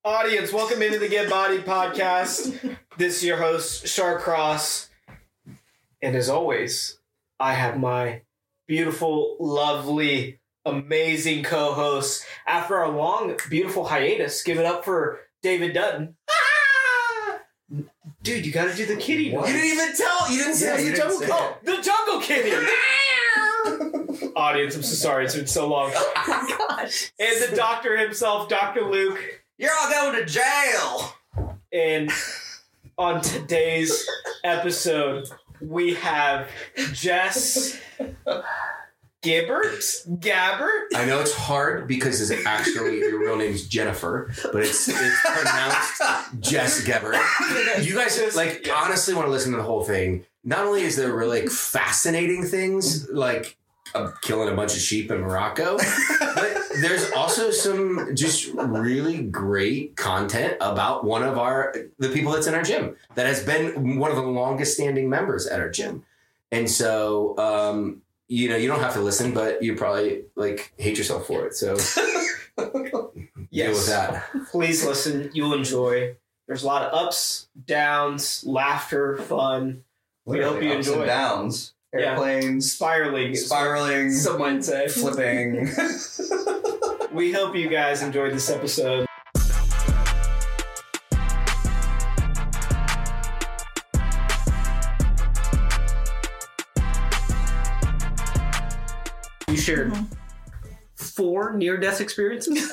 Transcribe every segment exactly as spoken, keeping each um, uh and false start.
Audience, welcome into the Get Bodied podcast. This is your host, Shar Cross. And as always, I have my beautiful, lovely, amazing co-host. After our long, beautiful hiatus, give it up for David Dutton. Ah! Dude, you gotta do the kitty noise. You didn't even tell. You didn't say yeah, it was the jungle kitty. Oh, the jungle kitty. Audience, I'm so sorry. It's been so long. Oh my gosh. And the doctor himself, Doctor Luke. You're all going to jail. And on today's episode, we have Jess Gibbert? Gabbert? I know it's hard because it's actually your real name's Jennifer, but it's it's pronounced Jess Gebbert. You guys like honestly want to listen to the whole thing. Not only is there really like, fascinating things like uh, killing a bunch of sheep in Morocco, but there's also some just really great content about one of our the people that's in our gym that has been one of the longest standing members at our gym. And so um you know, you don't have to listen, but you probably like hate yourself for it. So yes. Deal with that. Please listen. You'll enjoy. There's a lot of ups, downs, laughter, fun. We Literally, hope you ups enjoy. And downs, Yeah. airplanes, Spiraling. spiraling, Some might say. flipping. We hope you guys enjoyed this episode. You shared mm-hmm. four near-death experiences?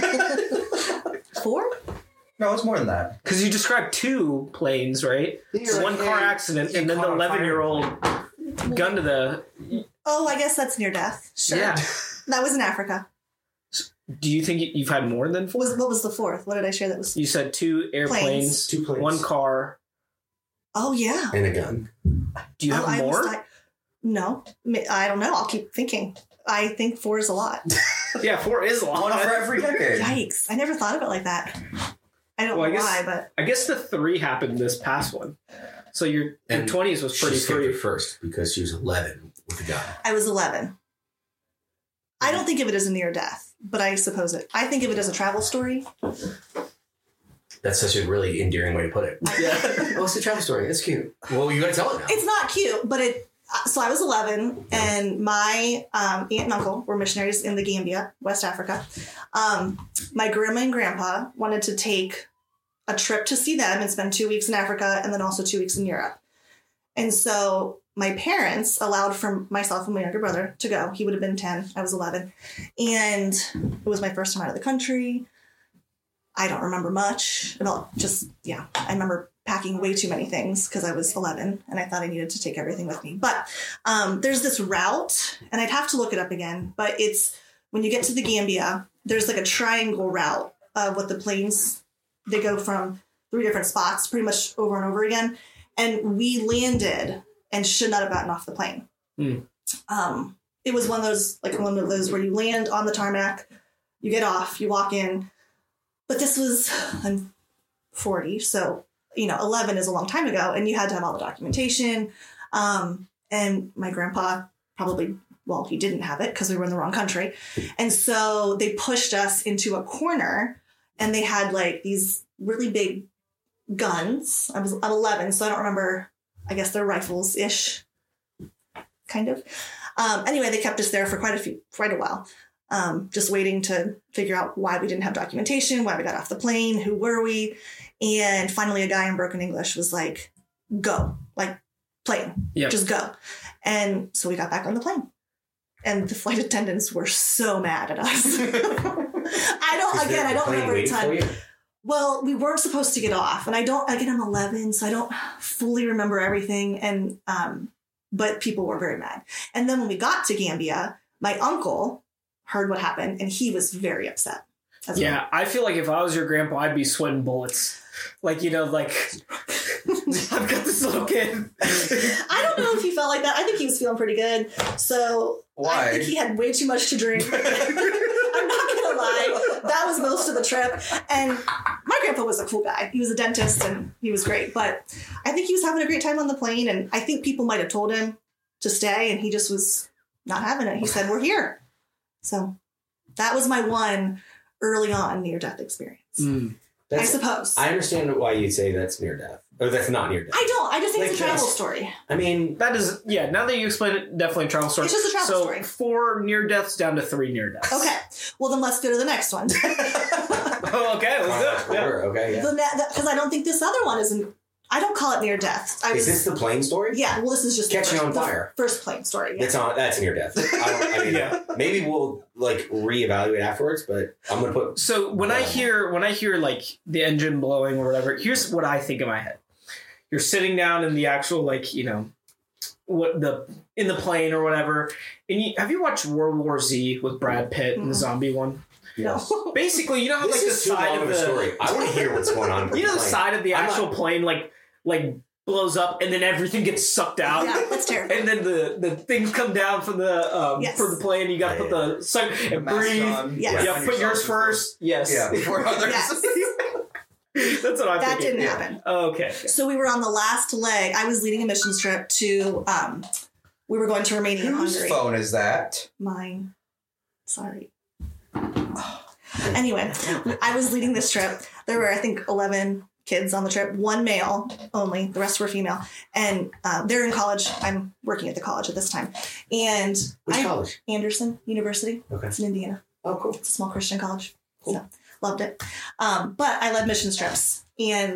Four? No, it's more than that. Because you described two planes, right? You're One like, car hey, accident, you and then the caught a eleven-year-old gun to the... Oh, I guess that's near death. Sure. Yeah. That was in Africa. Do you think you've had more than four? What was, what was the fourth? What did I share that was? You said two airplanes, Planes. Two planes. one car. Oh, yeah. And a gun. Do you oh, have I more? Was, I, no. I don't know. I'll keep thinking. I think four is a lot. Yeah, four is a lot. One for every decade. Yikes. I never thought of it like that. I don't Well, I know guess- why, but... I guess the three happened this past one. So your, your And twenties was She pretty skipped free. it first because she was eleven with a gun. I was eleven. I don't think of it as a near death, but I suppose it. I think of it as a travel story. That's such a really endearing way to put it. Yeah. Oh, it's a travel story. It's cute. Well, you gotta tell it now. It's not cute, but it... So I was eleven, and my um, aunt and uncle were missionaries in the Gambia, West Africa. Um, my grandma and grandpa wanted to take a trip to see them and spend two weeks in Africa and then also two weeks in Europe. And so my parents allowed for myself and my younger brother to go. He would have been ten. I was eleven. And it was my first time out of the country. I don't remember much. Well, just, yeah, I remember packing way too many things because I was eleven and I thought I needed to take everything with me. But um, there's this route, and I'd have to look it up again, but it's when you get to the Gambia, there's like a triangle route of what the planes, they go from three different spots pretty much over and over again. And we landed and should not have gotten off the plane. Mm. Um, it was one of those, like one of those where you land on the tarmac, you get off, you walk in. But this was, I'm forty, so, you know, eleven is a long time ago, and you had to have all the documentation. Um, and my grandpa probably, well, he didn't have it because we were in the wrong country. And so they pushed us into a corner, and they had like these really big guns. I was, I'm eleven, so I don't remember, I guess they're rifles-ish, kind of. Um, anyway, they kept us there for quite a few, quite a while. Um, just waiting to figure out why we didn't have documentation, why we got off the plane, who were we? And finally a guy in broken English was like, go, like plane, Yep. just go. And so we got back on the plane. And the flight attendants were so mad at us. I don't, again, I don't remember the time. Well, we weren't supposed to get off. And I don't, again, I'm eleven, so I don't fully remember everything. And, um, but people were very mad. And then when we got to Gambia, my uncle heard what happened, and he was very upset. As Yeah, well. I feel like if I was your grandpa, I'd be sweating bullets. Like, you know, like, I've got this little kid. I don't know if he felt like that. I think he was feeling pretty good. So Why? I think he had way too much to drink. I'm not gonna lie. That was most of the trip. And my grandpa was a cool guy. He was a dentist and he was great. But I think he was having a great time on the plane. And I think people might have told him to stay, and he just was not having it. He said, we're here. So that was my one early on near-death experience. Mm. That's, I suppose. I I, understand why you'd say that's near death. Or that's not near death. don't. I just think Like it's a travel this. story. I mean, That is, yeah, now that you explain it, definitely a travel story. It's just a travel so story. four near deaths down to three near deaths. Okay. Well, then let's go to the next one. Oh, okay, let's do it. Yeah. okay, yeah. Because I don't think this other one is. In, I don't call it near death. I Is was. this the plane story? Yeah. Well, this is just Catching the on first, fire. The first plane story. Yeah. That's on. That's near death. I, don't, I mean, Yeah. maybe we'll like reevaluate afterwards, but I'm gonna put. So when I Yeah. hear when I hear like the engine blowing or whatever, here's what I think in my head. You're sitting down in the actual like you know what the in the plane or whatever, and you, have you watched World War Z with Brad Pitt and the Mhm. zombie one? Yes. Basically, you know how This like the is too side long of of a the story. I want to hear what's going on. with you know the plane. side of the I'm actual not- plane like like blows up and then everything gets sucked out. Yeah, that's terrible. And then the, the things come down from the um, Yes. from the plane. You got to put the suck and Mask breathe. on. Yes. Yeah, put yours first. Yes. Yeah, before others. Yes. That's what I'm That thinking. didn't Yeah. happen. Okay. So we were on the last leg. I was leading a missions trip to. Um, we were going to Romania and Whose Hungary. phone is that? Mine. Sorry. Anyway, I was leading this trip. There were, I think, eleven kids on the trip. One male only. The rest were female. And uh, they're in college. I'm working at the college at this time. And Which I, college? Anderson University. Okay. It's in Indiana. Oh, cool. It's a small Christian college. Cool. So loved it. Um, but I led missions trips. And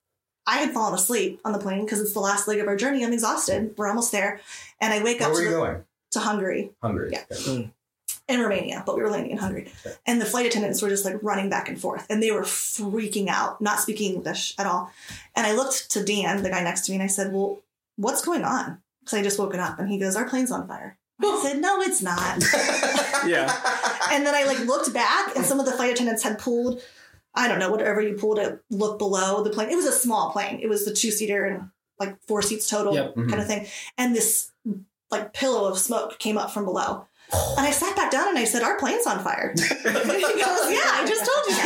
I had fallen asleep on the plane because it's the last leg of our journey. I'm exhausted. We're almost there. And I wake Where up were to, you the, going? to Hungary. Hungary. Yeah. In Romania, but we were landing in Hungary. And the flight attendants were just like running back and forth and they were freaking out, not speaking English at all. And I looked to Dan, the guy next to me, and I said, well, what's going on? Because I just woken up and he goes, our plane's on fire. I said, no, it's not. Yeah. And then I like looked back and some of the flight attendants had pulled, I don't know, whatever you pulled it, look below the plane. It was a small plane. It was the two seater and like four seats total Yep. kind of thing. And this like pillow of smoke came up from below. And I sat back down and I said, our plane's on fire. And he goes, yeah, I just told you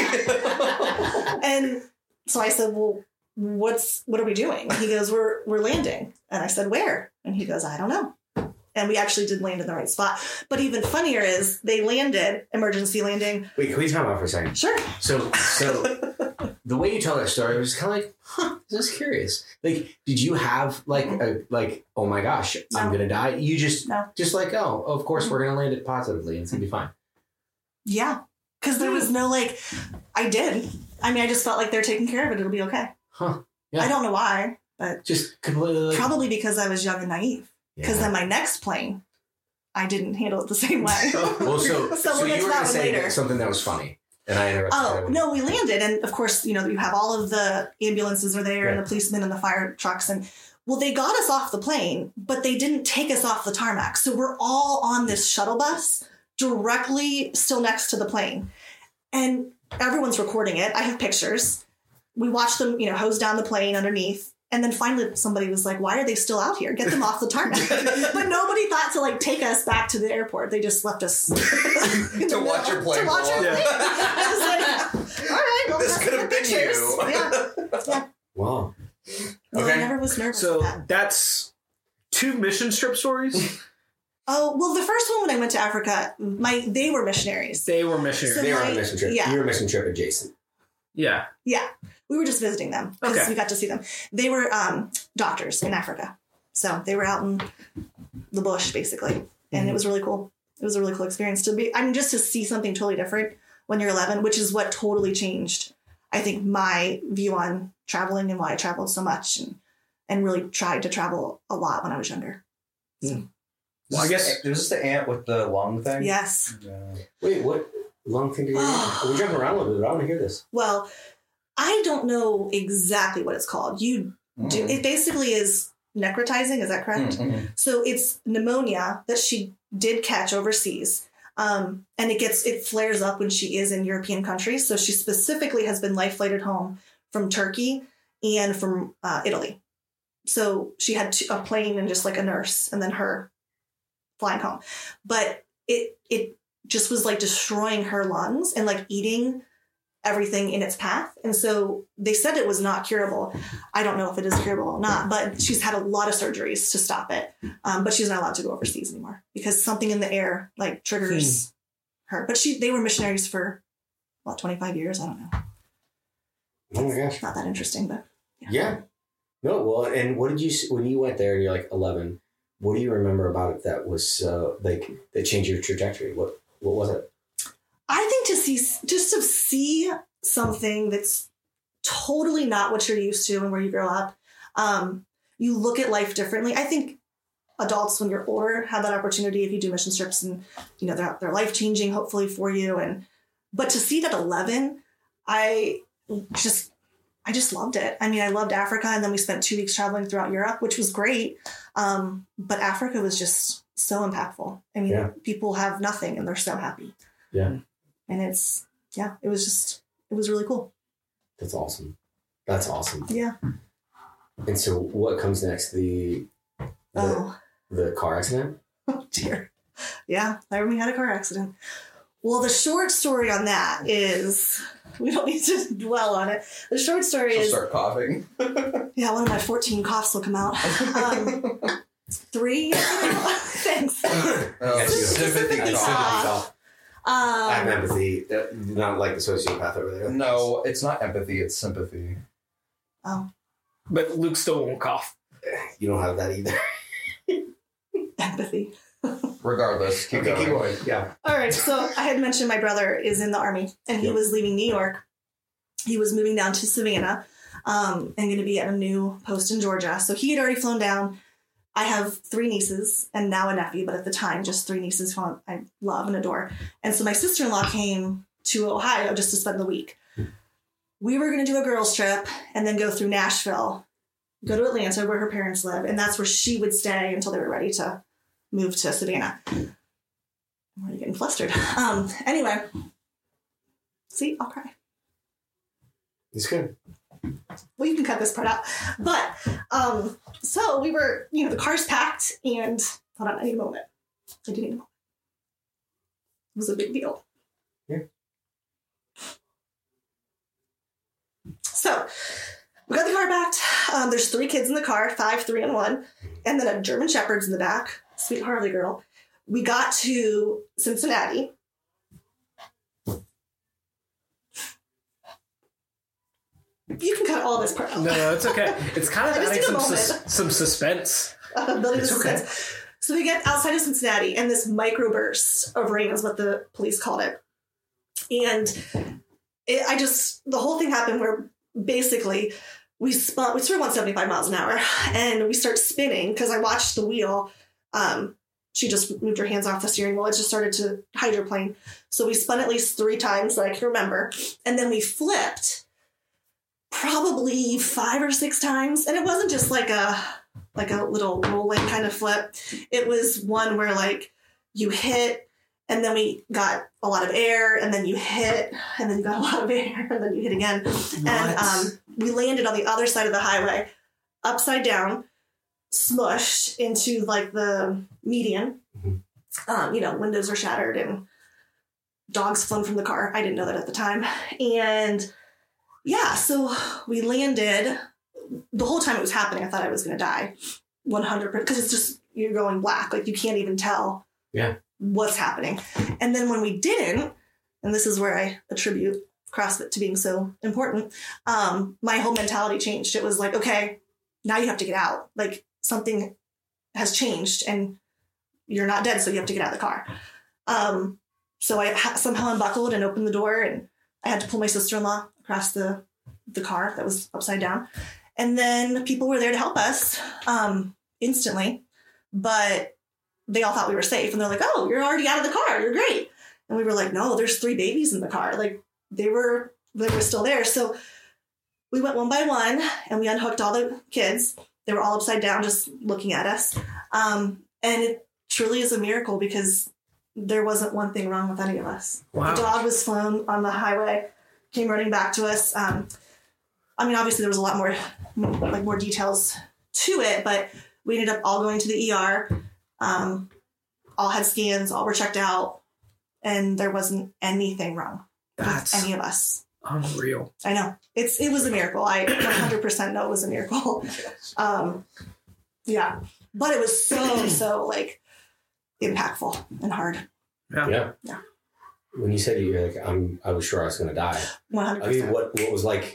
that. And so I said, well, what's, what are we doing? And he goes, we're, we're landing. And I said, where? And he goes, I don't know. And we actually did land in the right spot. But even funnier is they landed, emergency landing. Wait, can we time out for a second? Sure. So, so the way you tell that story was kind of like, huh, just curious. Like, did you have like a like, oh my gosh, I'm No. gonna die? You just No. just like, oh, of course we're gonna land it positively and it's gonna be fine. Yeah. Because there was no like, I did. I mean, I just felt like they're taking care of it. It'll be okay. Huh? Yeah. I don't know why, but Just completely. Like, probably because I was young and naive. Because yeah. then my next plane, I didn't handle it the same way. Well, so So so, we'll get you to were that gonna one say later. something that was funny, and I interrupted. Oh, that. no, we landed. And of course, you know, you have all of the ambulances are there and Right. the policemen and the fire trucks. And well, they got us off the plane, but they didn't take us off the tarmac. So we're all on this shuttle bus directly still next to the plane. And everyone's recording it. I have pictures. We watched them, you know, hose down the plane underneath. And then finally somebody was like, why are they still out here? Get them off the tarmac. But nobody thought to like take us back to the airport. They just left us To watch your plane To watch blow our up. plane. I was like, all right, well, This that's could have the been pictures. you. Yeah. Yeah. Wow. No, Okay. I never was nervous So about that. that's two mission strip stories. Oh, well, the first one when I went to Africa, my they were missionaries. They were missionaries. So They were on my- a mission trip. yeah. You were a mission trip adjacent. Yeah. Yeah. We were just visiting them because Okay. we got to see them. They were um, doctors in Africa. So they were out in the bush, basically. And Mm-hmm. it was really cool. It was a really cool experience to be, I mean, just to see something totally different when you're eleven, which is what totally changed, I think, my view on traveling and why I traveled so much and, and really tried to travel a lot when I was younger. Well, I guess Is this the ant with the lung thing? Yes. Yeah. Wait, what long thing did you do? We're jumping around a little bit. I want to hear this. Well, I don't know exactly what it's called. You do, Mm. it basically is necrotizing. Is that correct? Mm, mm. So it's pneumonia that she did catch overseas. Um, and it gets, it flares up when she is in European countries. So she specifically has been life flighted home from Turkey and from uh, Italy. So she had two, a plane and just like a nurse and then her flying home. But it, it just was like destroying her lungs and like eating everything in its path. And so they said it was not curable. I don't know if it is curable or not, but she's had a lot of surgeries to stop it. Um, but she's not allowed to go overseas anymore because something in the air like triggers her. But she, they were missionaries for what, twenty-five years? I don't know. Oh my gosh. Not that interesting, but Yeah. No, well, and what did you, when you went there and you're like eleven, what do you remember about it that was uh, like, that changed your trajectory? What, what was it? I think to see, just to see something that's totally not what you're used to and where you grow up, um, you look at life differently. I think adults, when you're older, have that opportunity if you do mission trips, and you know they're they're life changing, hopefully for you. And but to see it at eleven, I just I just loved it. I mean, I loved Africa, and then we spent two weeks traveling throughout Europe, which was great. Um, but Africa was just so impactful. I mean, Yeah. people have nothing and they're so happy. Yeah. And it's yeah, it was just it was really cool. That's awesome. That's awesome. Yeah. And so what comes next? The, the, Oh. the car accident? Oh dear. Yeah, Laramie had a car accident. Well, the short story on that is we don't need to dwell on it. The short story She'll is start coughing. yeah, one of my fourteen coughs will come out. Um, three. Thanks. Oh, Yes, you- sympathy Sympathy cough. cough. I have Um, empathy. Uh, Not like the sociopath over there. No, it's not empathy, it's sympathy. oh, But Luke still won't cough. You don't have that either. empathy. Regardless, keep Okay, going. keep going. Yeah. All right. So I had mentioned my brother is in the Army and he Yep. was leaving New York. He was moving down to Savannah um, and going to be at a new post in Georgia. So he had already flown down. I have three nieces and now a nephew, but at the time, just three nieces who I love and adore. And so my sister-in-law came to Ohio just to spend the week. We were going to do a girls trip and then go through Nashville, go to Atlanta where her parents live. And that's where she would stay until they were ready to move to Savannah. I'm already getting flustered. Um, anyway, see, I'll cry. It's good. Well, you can cut this part out. But, um, so we were, you know, the car's packed and, hold on, I need a moment. I do need a moment. It was a big deal. Yeah. So, we got the car packed. Um, there's three kids in the car, five, three, and one. And then a German Shepherd's in the back. Sweet Harley girl. We got to Cincinnati. You can cut all this part out. No, no, it's okay. It's kind of I just adding need a some moment. sus- some suspense. Uh, building It's the okay. suspense. So we get outside of Cincinnati, and this microburst of rain is what the police called it. And it, I just, the whole thing happened where basically we spun, we started one seventy-five miles an hour, and we start spinning because I watched the wheel. Um, she just moved her hands off the steering wheel. It just started to hydroplane. So we spun at least three times that I can remember. And then we flipped probably five or six times. And it wasn't just like a, like a little rolling kind of flip. It was one where like you hit and then we got a lot of air and then you hit and then you got a lot of air and then you hit again. And um, we landed on the other side of the highway, upside down, smushed into like the median. Mm-hmm. Um, you know, windows are shattered and dogs flown from the car. I didn't know that at the time. And yeah, so we landed. The whole time it was happening, I thought I was going to die. one hundred percent. Because it's just, you're going black. Like, you can't even tell Yeah. what's happening. And then when we didn't, and this is where I attribute CrossFit to being so important, um, my whole mentality changed. It was like, okay, now you have to get out. Like, something has changed and you're not dead, so you have to get out of the car. Um, so I ha- somehow unbuckled and opened the door, and I had to pull my sister-in-law across the, the car that was upside down. And then people were there to help us um, instantly, but they all thought we were safe. And they're like, oh, you're already out of the car. You're great. And we were like, no, there's three babies in the car. Like, they were, they were still there. So we went one by one and we unhooked all the kids. They were all upside down, just looking at us. Um, and it truly is a miracle because there wasn't one thing wrong with any of us. Wow. The dog was flown on the highway, came running back to us. Um, I mean, obviously there was a lot more, like more details to it, but we ended up all going to the E R. Um, all had scans, all were checked out, and there wasn't anything wrong That's with any of us. unreal. I know. It's it was a miracle. I one hundred percent know it was a miracle. Um, yeah. But it was so, so like impactful and hard. Yeah. Yeah. Yeah. When you said you're like, I'm, I was sure I was going to die. one hundred I percent. mean, what, what was like,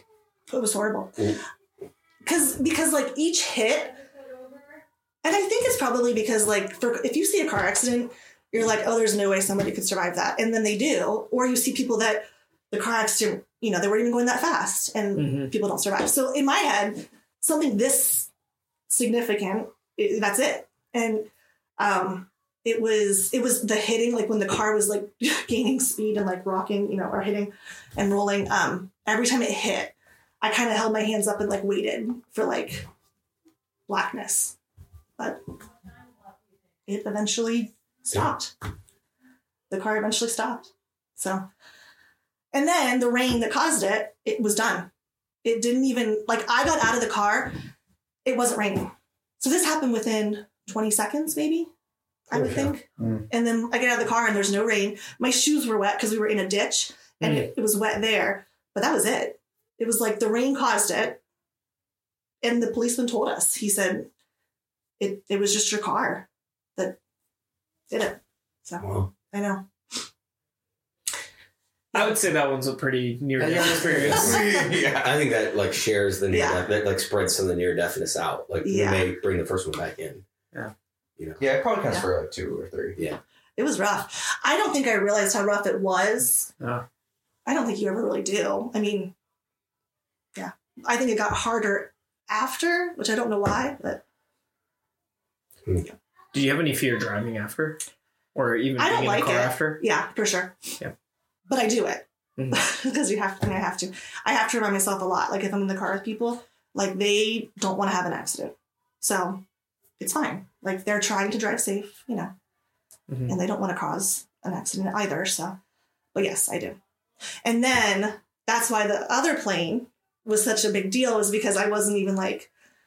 It was horrible. Mm. Cause, because like each hit, and I think it's probably because like for, if you see a car accident, you're like, oh, there's no way somebody could survive that. And then they do. Or you see people that the car accident, you know, they weren't even going that fast and Mm-hmm. people don't survive. So in my head, something this significant, it, that's it. And um, it was, it was the hitting, like when the car was like gaining speed and like rocking, you know, or hitting and rolling. Um, every time it hit, I kind of held my hands up and like waited for like blackness. But it eventually stopped. The car eventually stopped. So, and then the rain that caused it, it was done. It didn't even, like, I got out of the car, it wasn't raining. So this happened within twenty seconds, maybe, I would Okay. think. Mm. And then I get out of the car and there's no rain. My shoes were wet because we were in a ditch and Mm. it, it was wet there. But that was it. It was like the rain caused it. And the policeman told us, he said, it, it was just your car that did it. So Well, I know. I would say that one's a pretty near death Yeah. experience. yeah, I think that like shares the near Yeah. death, that like spreads some of the near deafness out. Like Yeah. we may bring the first one back in. Yeah. You know. Yeah, it probably counts Yeah. for like two or three. Yeah. It was rough. I don't think I realized how rough it was. Yeah. I don't think you ever really do. I mean, yeah. I think it got harder after, which I don't know why, but Do you have any fear driving after? Or even I don't being in like the car it. after? yeah, for sure. Yeah. But I do it. Mhm. Because you have to, I mean, I have to. I have to remind myself a lot. Like if I'm in the car with people, like they don't want to have an accident. So it's fine. Like they're trying to drive safe, you know, Mhm. and they don't want to cause an accident either. So, but yes, I do. And then that's why the other plane was such a big deal, is because I wasn't even like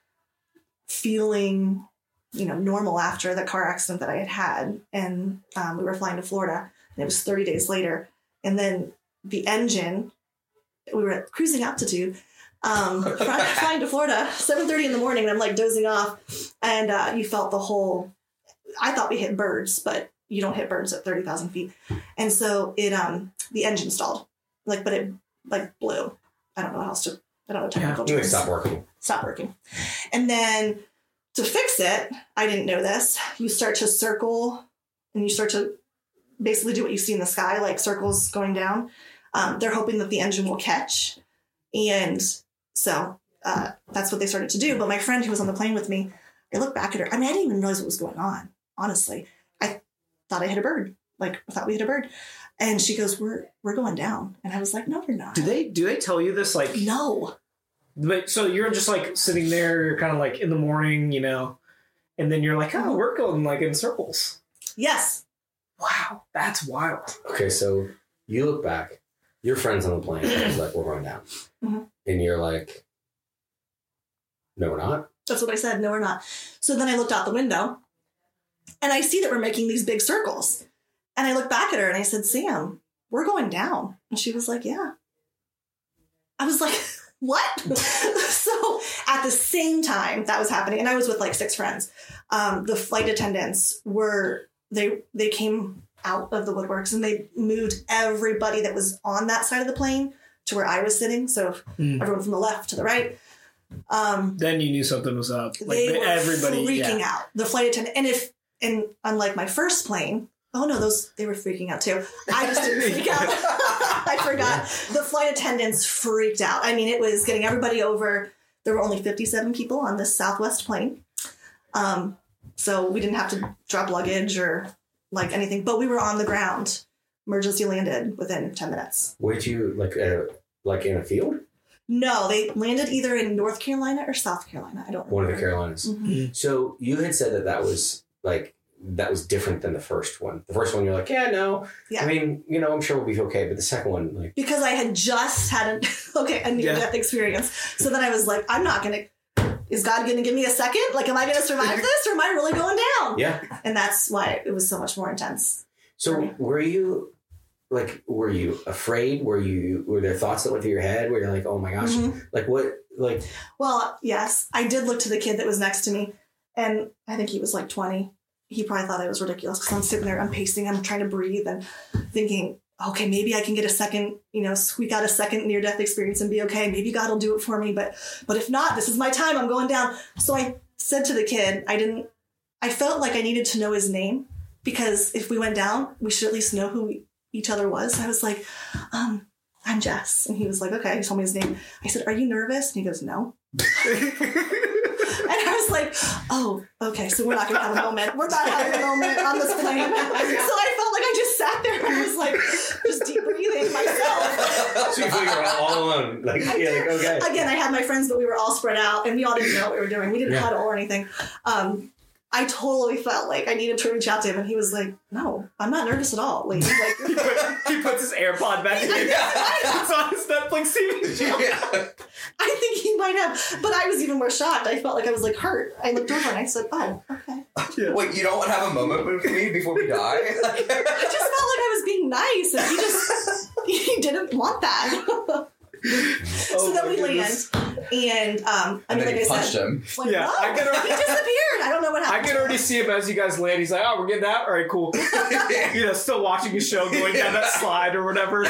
feeling, you know, normal after the car accident that I had had. And um, we were flying to Florida and it was thirty days later. And then the engine, we were at cruising altitude, um, fly- flying to Florida, seven thirty in the morning, and I'm like dozing off. And uh, you felt the whole, I thought we hit birds, but you don't hit birds at thirty thousand feet. And so it, um, the engine stalled, like, but it like blew. I don't know how else to, I don't know technical You would terms. stop working. Stop working. And then to fix it, I didn't know this, you start to circle and you start to basically do what you see in the sky, like circles going down. Um, they're hoping that the engine will catch. And so uh, that's what they started to do. But my friend who was on the plane with me, I looked back at her. I mean, I didn't even realize what was going on, honestly. I thought I hit a bird. Like, I thought we hit a bird. And she goes, we're we're going down. And I was like, no, you're not. Do they do they tell you this like No. but so you're just like sitting there, you're kind of like in the morning, you know, and then you're like, oh, we're going like in circles. Yes. Wow, that's wild. Okay, so you look back, your friends on the plane is like, we're going down. Mhm. And you're like, no, we're not. That's what I said. No, we're not. So then I looked out the window and I see that we're making these big circles. And I looked back at her and I said, Sam, we're going down. And she was like, yeah. I was like, what? So at the same time that was happening, and I was with like six friends, um, the flight attendants were, they, they came out of the woodworks and they moved everybody that was on that side of the plane to where I was sitting. So Mm. everyone from the left to the right. Um, Then you knew something was up. Like they were everybody freaking yeah. out. The flight attendant, and if and unlike my first plane, oh no, those they were freaking out too. I just didn't freak out. I forgot. The flight attendants freaked out. I mean, it was getting everybody over. There were only fifty-seven people on this Southwest plane, um, so we didn't have to drop luggage or like anything. But we were on the ground. Emergency landed within ten minutes. Where'd you, like, uh, like in a field? No, they landed either in North Carolina or South Carolina. I don't remember. One of the Carolinas. Mhm. So you had said that that was like, that was different than the first one. The first one, you're like, yeah, no. Yeah. I mean, you know, I'm sure we'll be okay. But the second one, like, Because I had just had a okay a near Yeah. death experience, so then I was like, I'm not gonna. Is God gonna give me a second? Like, am I gonna survive this, or am I really going down? yeah. And that's why it was so much more intense. So were you, like, were you afraid? Were you, were there thoughts that went through your head where you're like, oh my gosh, Mhm. like what, like, Well, yes, I did look to the kid that was next to me, and I think he was like twenty. He probably thought I was ridiculous because I'm sitting there, I'm pacing, I'm trying to breathe, and thinking, okay, maybe I can get a second, you know, squeak out a second near-death experience and be okay. Maybe God will do it for me. But but if not, this is my time. I'm going down. So I said to the kid, I didn't, I felt like I needed to know his name because if we went down, we should at least know who we, each other was. I was like, um, I'm Jess. And he was like, okay. He told me his name. I said, are you nervous? And he goes, no. And I was like, oh, okay, so we're not going to have a moment. We're not having a moment on this plane. So I felt like I just sat there and I was like, just deep breathing myself. So you feel you're all alone. Like, yeah, like, okay. Again, I had my friends, but we were all spread out and we all didn't know what we were doing. We didn't Yeah. huddle or anything. Um, I totally felt like I needed to reach out to him, and he was like, no, I'm not nervous at all. Like, like he, put, he puts his AirPod back in. It's on his Netflix T V. Yeah. I think he might have, but I was even more shocked. I felt like I was like hurt. I looked over and I said, oh, okay. Yeah. Wait, you don't want to have a moment with me before we die? I just felt like I was being nice, and he just, he didn't want that. Oh so then my we goodness. land, and um, I And mean, then like you I punched said, him. like, Yeah, whoa, I can already- he disappeared. I don't know what I happened. can already see him as you guys land. He's like, oh, we're getting that? All right, cool. You know, still watching his show going down that slide or whatever.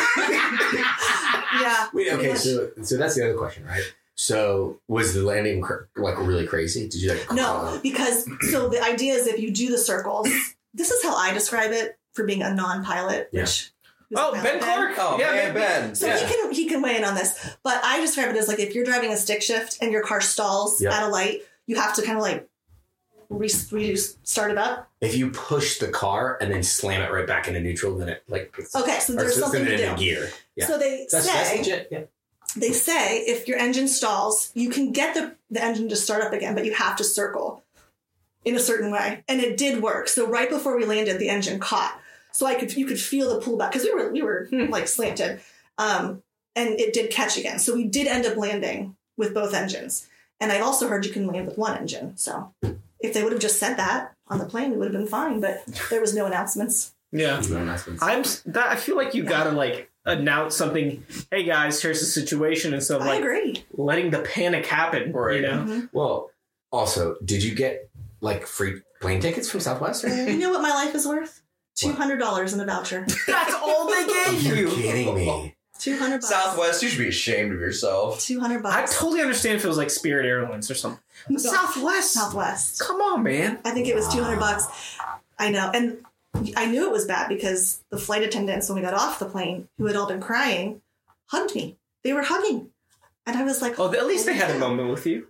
Yeah. Wait, pretty okay, much. so so that's the other question, right? So was the landing cr- like really crazy? Did you like No, because so the idea is if you do the circles, this is how I describe it for being a non-pilot. Yeah. Which who's Oh, a Ben pilot? Clark. Oh, yeah, man, Ben. So Yeah. he can he can weigh in on this, but I describe it as like if you're driving a stick shift and your car stalls Yep. at a light, you have to kind of like re- re- start it up. If you push the car and then slam it right back into neutral, then it like it's, Okay, so or there's it's something in to a do. gear. Yeah, So they that's, say that's legit. Yeah. they say if your engine stalls, you can get the, the engine to start up again, but you have to circle in a certain way. And it did work. So right before we landed, the engine caught. So I could you could feel the pullback because we were we were Hmm. like slanted. Um, and it did catch again. So we did end up landing with both engines. And I also heard you can land with one engine. So if they would have just said that on the plane, we would have been fine. But there was no announcements. Yeah. No announcements. I'm s- that I feel like you gotta like announce something. Hey guys, here's the situation, instead of I like agree. letting the panic happen. Right. You know. Mhm. Well, also, did you get like free plane tickets from Southwest? Or You know what my life is worth? two hundred dollars in a voucher. That's all they gave You're you. kidding me. two hundred bucks. Southwest, you should be ashamed of yourself. two hundred I bucks. totally understand if it was like Spirit Airlines or something. No. Southwest. Southwest. Come on, man. I think it was two hundred bucks. I know. And I knew it was bad because the flight attendants, when we got off the plane, who had all been crying, hugged me. They were hugging. And I was like, Oh, at least they had a moment with you.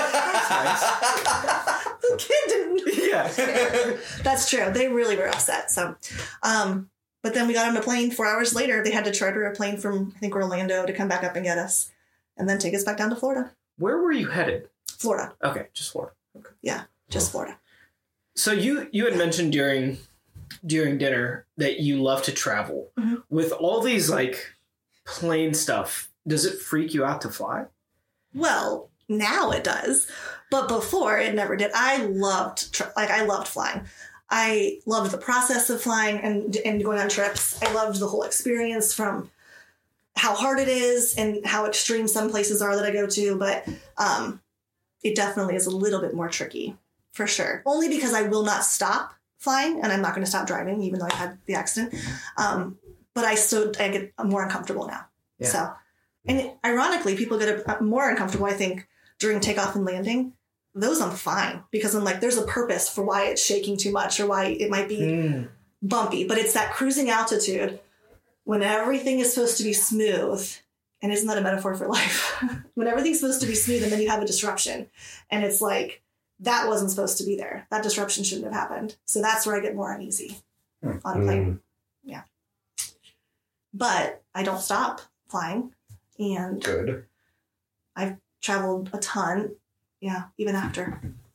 the kid didn't. Yeah. That's true. They really were upset. So, um, but then we got on a plane four hours later. They had to charter a plane from, I think, Orlando to come back up and get us and then take us back down to Florida. Where were you headed? Florida. Okay, just Florida. Okay. Just Florida. So you you had mentioned during during dinner that you love to travel. Mhm. With all these like plane stuff, does it freak you out to fly? Well, now it does, but before it never did. I loved, tra- like, I loved flying. I loved the process of flying and and going on trips. I loved the whole experience from how hard it is and how extreme some places are that I go to. But um, it definitely is a little bit more tricky, for sure. Only because I will not stop flying, and I'm not going to stop driving, even though I had the accident. Um, but I still I get more uncomfortable now. Yeah. So, and ironically, people get a, more uncomfortable, I think, during takeoff and landing. Those I'm fine because I'm like, there's a purpose for why it's shaking too much or why it might be bumpy. But it's that cruising altitude when everything is supposed to be smooth. And isn't that a metaphor for life? When everything's supposed to be smooth and then you have a disruption. And it's like, that wasn't supposed to be there. That disruption shouldn't have happened. So that's where I get more uneasy Hmm. on a plane. Yeah. But I don't stop flying. And Good. traveled a ton. Yeah, even after.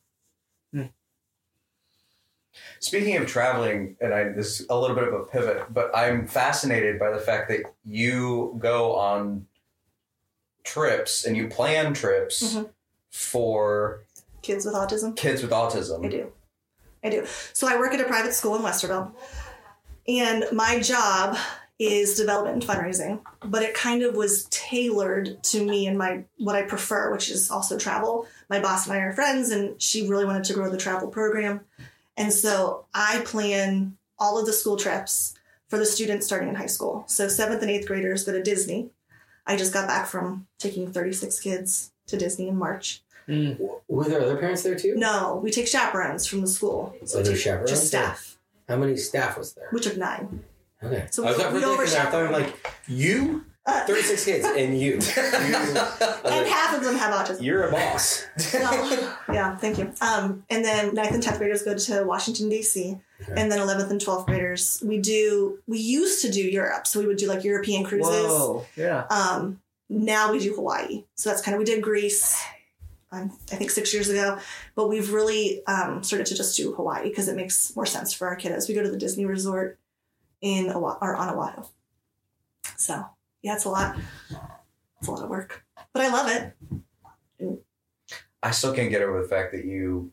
Speaking of traveling, and I this is a little bit of a pivot, but I'm fascinated by the fact that you go on trips and you plan trips Mhm. for Kids with autism. kids with autism. I do. I do. So I work at a private school in Westerville. And my job is development and fundraising, but it kind of was tailored to me and my what I prefer, which is also travel. My boss and I are friends, and she really wanted to grow the travel program. And so I plan all of the school trips for the students starting in high school. So seventh and eighth graders go to Disney. I just got back from taking thirty-six kids to Disney in March. Mm. Were there other parents there too? No, we take chaperones from the school. So there's chaperones? Just staff. How many staff was there? We took nine. Okay. So I was we, not we predicting that. I thought I'm overshadowed. like, you? Uh, thirty-six kids and you. you and half of them have autism. You're a boss. No. Yeah, thank you. Um, and then ninth and tenth graders go to Washington, D C. Okay. And then eleventh and twelfth graders, we do, we used to do Europe. So we would do like European cruises. Whoa, yeah. Um, now we do Hawaii. So that's kind of, we did Greece, um, I think six years ago. But we've really um, started to just do Hawaii because it makes more sense for our kiddos. We go to the Disney resort in Oahu, or on Oahu. So, yeah, it's a lot. It's a lot of work. But I love it. I still can't get over the fact that you,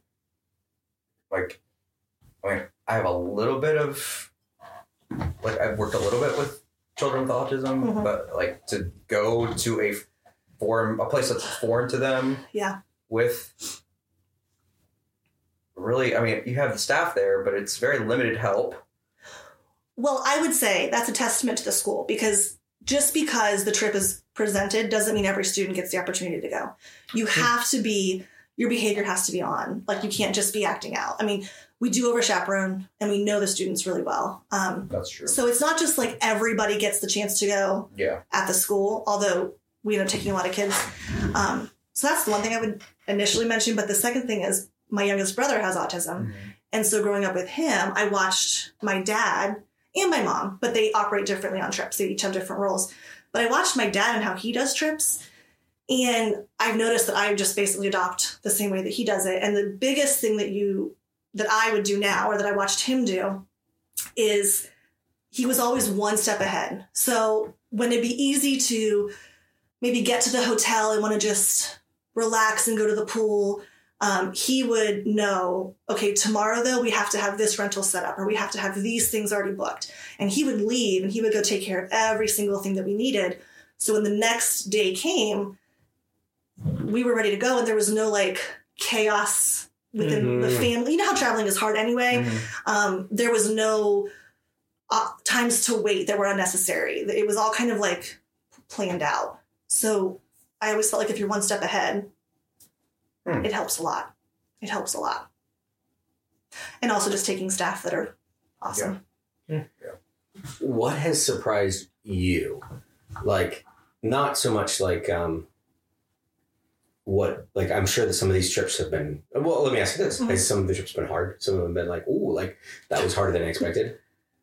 like, I mean, I have a little bit of, like, I've worked a little bit with children with autism, Mhm. but, like, to go to a foreign, a place that's foreign to them. Yeah. With, really, I mean, you have the staff there, but it's very limited help. Well, I would say that's a testament to the school because just because the trip is presented doesn't mean every student gets the opportunity to go. You have to be, your behavior has to be on. Like, you can't just be acting out. I mean, we do over chaperone and we know the students really well. Um, That's true. so it's not just like everybody gets the chance to go Yeah. at the school, although we end up taking a lot of kids. Um, so that's the one thing I would initially mention. But the second thing is my youngest brother has autism. Mm-hmm. And so growing up with him, I watched my dad and my mom, but they operate differently on trips. They each have different roles. But I watched my dad and how he does trips. And I've noticed that I just basically adopt the same way that he does it. And the biggest thing that you, that I would do now, or that I watched him do, is he was always one step ahead. So when it'd be easy to maybe get to the hotel and want to just relax and go to the pool, Um, he would know, okay, tomorrow though, we have to have this rental set up or we have to have these things already booked. And he would leave and he would go take care of every single thing that we needed. So when the next day came, we were ready to go and there was no like chaos within Mhm. the family. You know how traveling is hard anyway? Mm-hmm. Um, there was no uh, times to wait that were unnecessary. It was all kind of like planned out. So I always felt like if you're one step ahead, Hmm. it helps a lot. It helps a lot. And also just taking staff that are awesome. Yeah. What has surprised you? Like, not so much like, um, what, like, I'm sure that some of these trips have been, well, let me ask you this. Mhm. Has some of the trips been hard? Some of them been like, ooh, like, that was harder than I expected?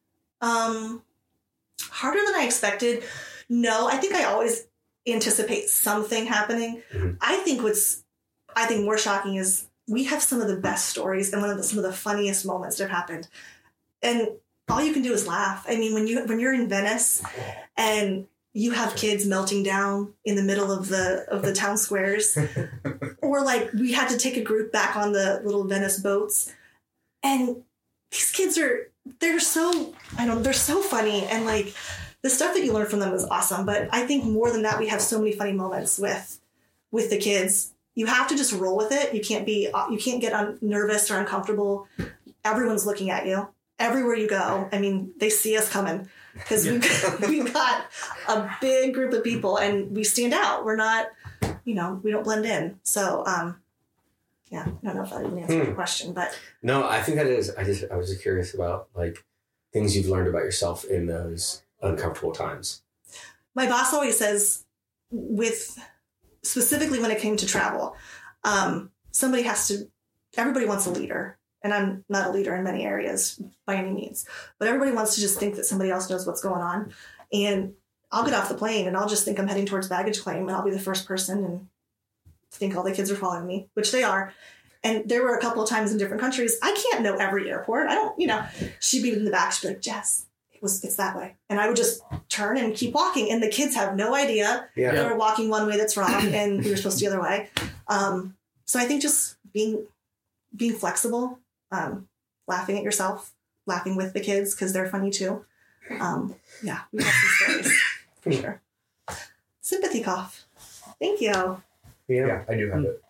Um, harder than I expected. No, I think I always anticipate something happening. Mhm. I think what's, I think more shocking is we have some of the best stories and one of the, some of the funniest moments that have happened. And all you can do is laugh. I mean, when you, when you're in Venice and you have kids melting down in the middle of the, of the town squares, or like we had to take a group back on the little Venice boats and these kids are, they're so, I don't know, they're so funny. And like the stuff that you learn from them is awesome. But I think more than that, we have so many funny moments with, with the kids. You have to just roll with it. You can't be, you can't get un- nervous or uncomfortable. Everyone's looking at you everywhere you go. I mean, they see us coming because we've, we've got a big group of people and we stand out. We're not, you know, we don't blend in. So, um, yeah, I don't know if I didn't answer Hmm. your question, but No, I think that is, I just, I was just curious about, like, things you've learned about yourself in those uncomfortable times. my boss always says with, specifically when it came to travel, um, somebody has to, everybody wants a leader. And I'm not a leader in many areas by any means, but everybody wants to just think that somebody else knows what's going on. And I'll get off the plane and I'll just think I'm heading towards baggage claim and I'll be the first person and think all the kids are following me, which they are. And there were a couple of times in different countries, I can't know every airport. I don't, you know, she'd be in the back. She'd be like, Jess, it was, it's that way. And I would just turn and keep walking. And the kids have no idea. Yeah. They were walking one way that's wrong and we were supposed to the other way. Um, so I think just being, being flexible, um, laughing at yourself, laughing with the kids because they're funny too. Um, yeah, we have some stories for sure. Sympathy cough. Thank you. Yeah. Yeah, I do have it.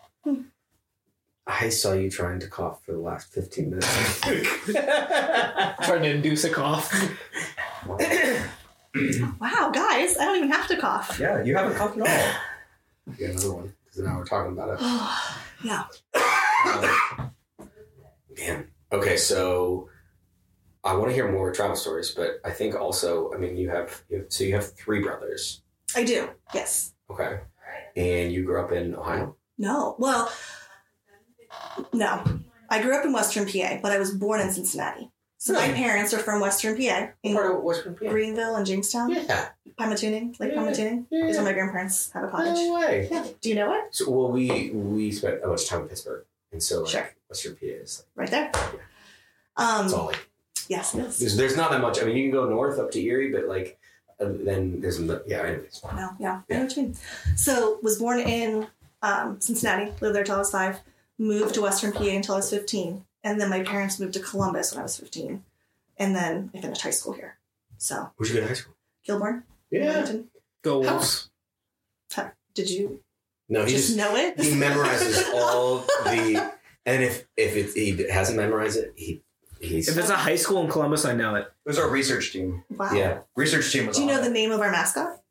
I saw you trying to cough for the last fifteen minutes. Trying to induce a cough. Wow, guys, I don't even have to cough. Yeah, you haven't coughed at all. Yeah, another one. Because now we're talking about it. Yeah. Um, man. Okay, so I want to hear more travel stories, but I think also, I mean, you have, you have so you have three brothers. I do. Yes. Okay. And you grew up in Ohio? No. Well, no. I grew up in Western P A, but I was born in Cincinnati. So Really? my parents are from Western P A. In Part of Western P A. Greenville and Jamestown. Yeah. Pymatuning. Lake Yeah. Pymatuning. Yeah. Is where my grandparents have a cottage. No way. Yeah. Do you know it? So, well, we we spent a bunch of time in Pittsburgh, and so like, Sure. Western P A is Right there. Um, it's all like yes, it is. there's, there's not that much. I mean, you can go north up to Erie, but like uh, then there's no, yeah. Anyways. No, yeah, I know what you mean. So, was born in um, Cincinnati, lived there till I was five, moved to Western P A until I was fifteen, and then my parents moved to Columbus when I was fifteen, and then I finished high school here. So, Where'd you go to high school? Kilbourne, Yeah. Wellington. Go How- Wolves. Huh, Did you No, he just, just, know it? he memorizes all the, and if if it, he hasn't memorized it, he he's If it's a high school in Columbus, I know it. It was our research team. Wow. yeah. Research team was Do you on know it. the name of our mascot?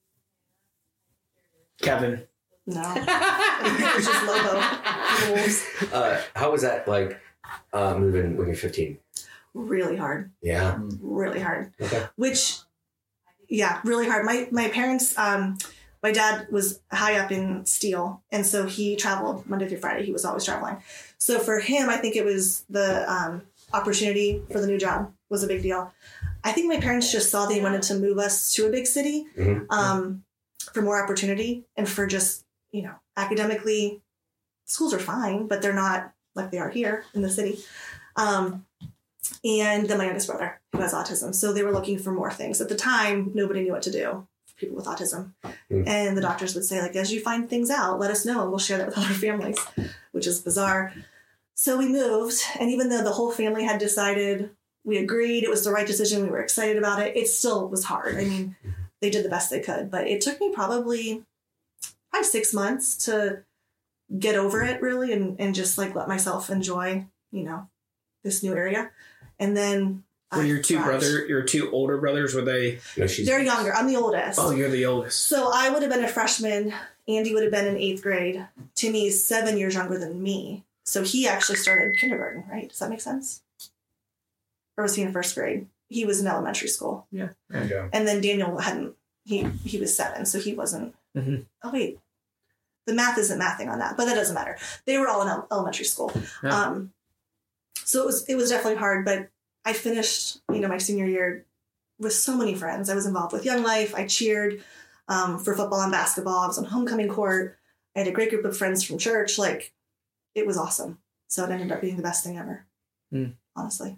Kevin. No. It was just Lobo. Wolves. Uh, how was that like uh, moving when you're fifteen? Really hard. Yeah. Really hard. Okay. Which, yeah, really hard. My my parents, um, my dad was high up in steel, and so he traveled Monday through Friday. He was always traveling. So for him, I think it was the um, opportunity for the new job was a big deal. I think my parents just saw they wanted to move us to a big city Mhm. um, for more opportunity and for just, you know, academically, schools are fine, but they're not like they are here in the city. Um, and then my youngest brother, who has autism. So they were looking for more things. At the time, nobody knew what to do for people with autism. Mm. And the doctors would say, like, as you find things out, let us know and we'll share that with other families, which is bizarre. So we moved. And even though the whole family had decided, we agreed it was the right decision, we were excited about it, it still was hard. I mean, they did the best they could. But it took me probably five, six months to get over it, really, and, and just, like, let myself enjoy, you know, this new area. And then Were I your two thrived. brother, your two older brothers, were they? No, she's They're younger. I'm the oldest. Oh, you're the oldest. So I would have been a freshman. Andy would have been in eighth grade. Timmy's seven years younger than me. So he actually started kindergarten, right? Does that make sense? Or was he in first grade? He was in elementary school. Yeah. Yeah. And then Daniel hadn't, he he was seven, so he wasn't. Mhm. Oh, wait. The math isn't mathing on that, but that doesn't matter. They were all in el- elementary school. Yeah. Um, so it was it was definitely hard, but I finished, you know, my senior year with so many friends. I was involved with Young Life. I cheered um, for football and basketball. I was on homecoming court. I had a great group of friends from church. Like, it was awesome. So it ended up being the best thing ever, Mm. honestly.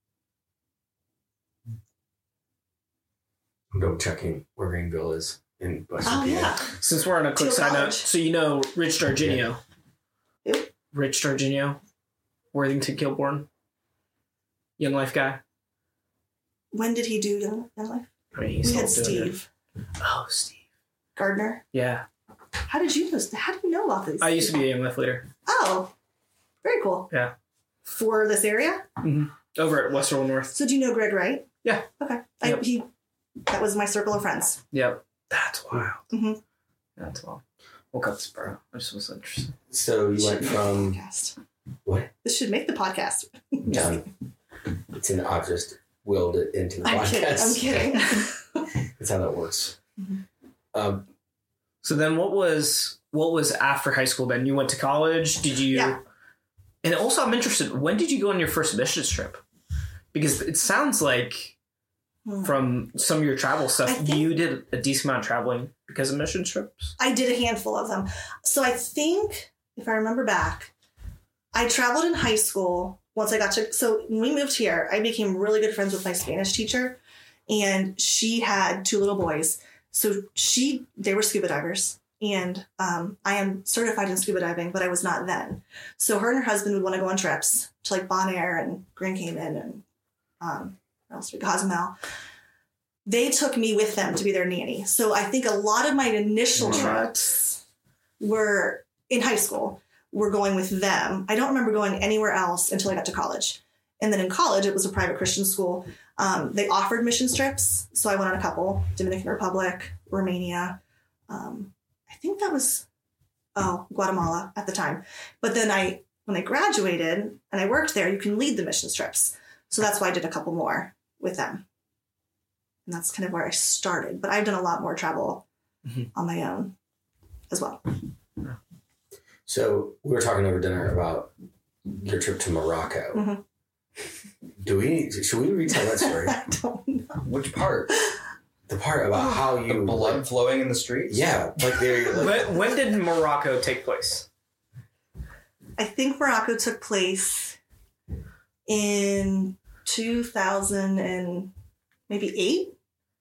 I'm double checking where Greenville is in Western Oh, P A. yeah. Since we're on a quick To side note, college. so you know Rich Darginio. Who? Rich Darginio, Worthington Kilbourne, Young Life guy. When did he do Young, Young Life? I mean, he's We had still doing it. Steve Oh, Steve. Gardner. Yeah, How did you know? How do you know about these? I used to be a Young Life leader Oh, very cool. Yeah. For this area? over at Westerville North. So do you know Greg Wright? Yeah. Okay. I, Yep. he, that was my circle of friends. Yep. That's wild. Mhm. That's wild. We'll cut this, bro. I just was interested. So you went from Podcast. what? This should make the podcast. Yeah, it's an I just willed it into the I'm podcast. kidding. I'm kidding. That's how that works. Mhm. Um, So then, what was what was after high school? Then you went to college. Did you? Yeah. And also, I'm interested. When did you go on your first missions trip? Because it sounds like Hmm. from some of your travel stuff, I think- you did a decent amount of traveling because of mission trips. I did a handful of them. So I think, if I remember back, I traveled in high school once I got to. So when we moved here, I became really good friends with my Spanish teacher, and she had two little boys. So she, they were scuba divers, and um, I am certified in scuba diving, but I was not then. So her and her husband would want to go on trips to like Bon Air and Grand Cayman and um, what else? Cozumel. They took me with them to be their nanny. So I think a lot of my initial Right. trips were in high school. Were going with them. I don't remember going anywhere else until I got to college. And then in college, it was a private Christian school. Um, they offered mission trips. So I went on a couple, Dominican Republic, Romania. Um, I think that was, oh, Guatemala at the time. But then I, when I graduated and I worked there, you can lead the mission trips. So that's why I did a couple more with them. And that's kind of where I started. But I've done a lot more travel mm-hmm. on my own as well. So we were talking over dinner about your trip to Morocco. Mm-hmm. Do we? Should we retell that story? I don't know. Which part? The part about how you the blood like, flowing in the streets. Yeah, like there. Like, when, when did Morocco take place? I think Morocco took place in two thousand and maybe eight.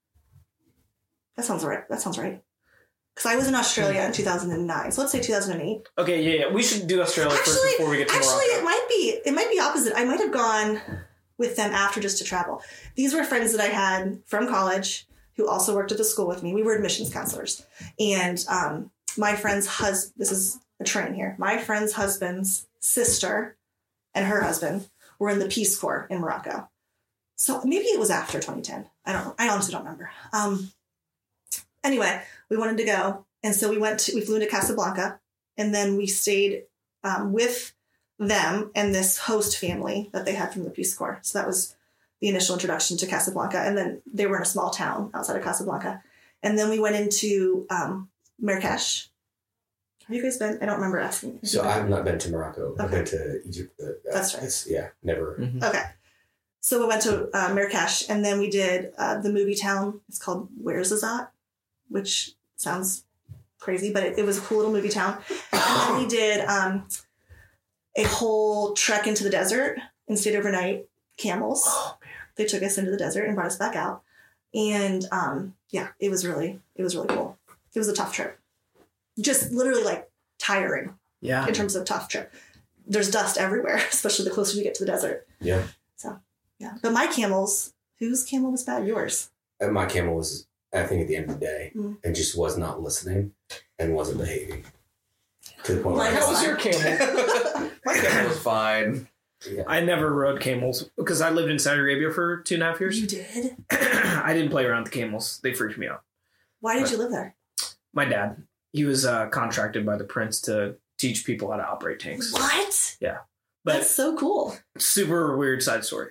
That sounds right. That sounds right. Because I was in Australia in two thousand nine, so let's say two thousand eight. Okay, yeah, yeah. We should do Australia actually, first before we get to actually, Morocco. Actually, it might be it might be opposite. I might have gone with them after just to travel. These were friends that I had from college who also worked at the school with me. We were admissions counselors, and um, my friend's husband. This is a train here. My friend's husband's sister and her husband were in the Peace Corps in Morocco. So maybe it was after twenty ten. I don't know. I honestly don't remember. Um, anyway, we wanted to go. And so we went to, we flew into Casablanca, and then we stayed um, with them and this host family that they had from the Peace Corps. So that was the initial introduction to Casablanca. And then they were in a small town outside of Casablanca. And then we went into um, Marrakesh. Have you guys been? I don't remember asking. So I've not been to Morocco. Okay. I've been to Egypt. Uh, That's right. It's, yeah, never. Mm-hmm. Okay. So we went to uh, Marrakesh, and then we did uh, the movie town. It's called Ouarzazate, which sounds crazy, but it, it was a cool little movie town. And then we did um, a whole trek into the desert and stayed overnight. Camels. Oh, man. They took us into the desert and brought us back out. And um, yeah, it was really, it was really cool. It was a tough trip. Just literally like tiring. Yeah. In terms of tough trip. There's dust everywhere, especially the closer you get to the desert. Yeah. So, yeah. But my camels, whose camel was bad? Yours. And my camel was, I think, at the end of the day, Mm. and just was not listening and wasn't behaving. To the point where Mine I How was was was your camel? My camel was fine. Yeah. I never rode camels because I lived in Saudi Arabia for two and a half years. You did? I didn't play around with the camels. They freaked me out. Why did But- you live there? My dad, he was uh, contracted by the prince to teach people how to operate tanks. What? But That's so cool. super weird side story.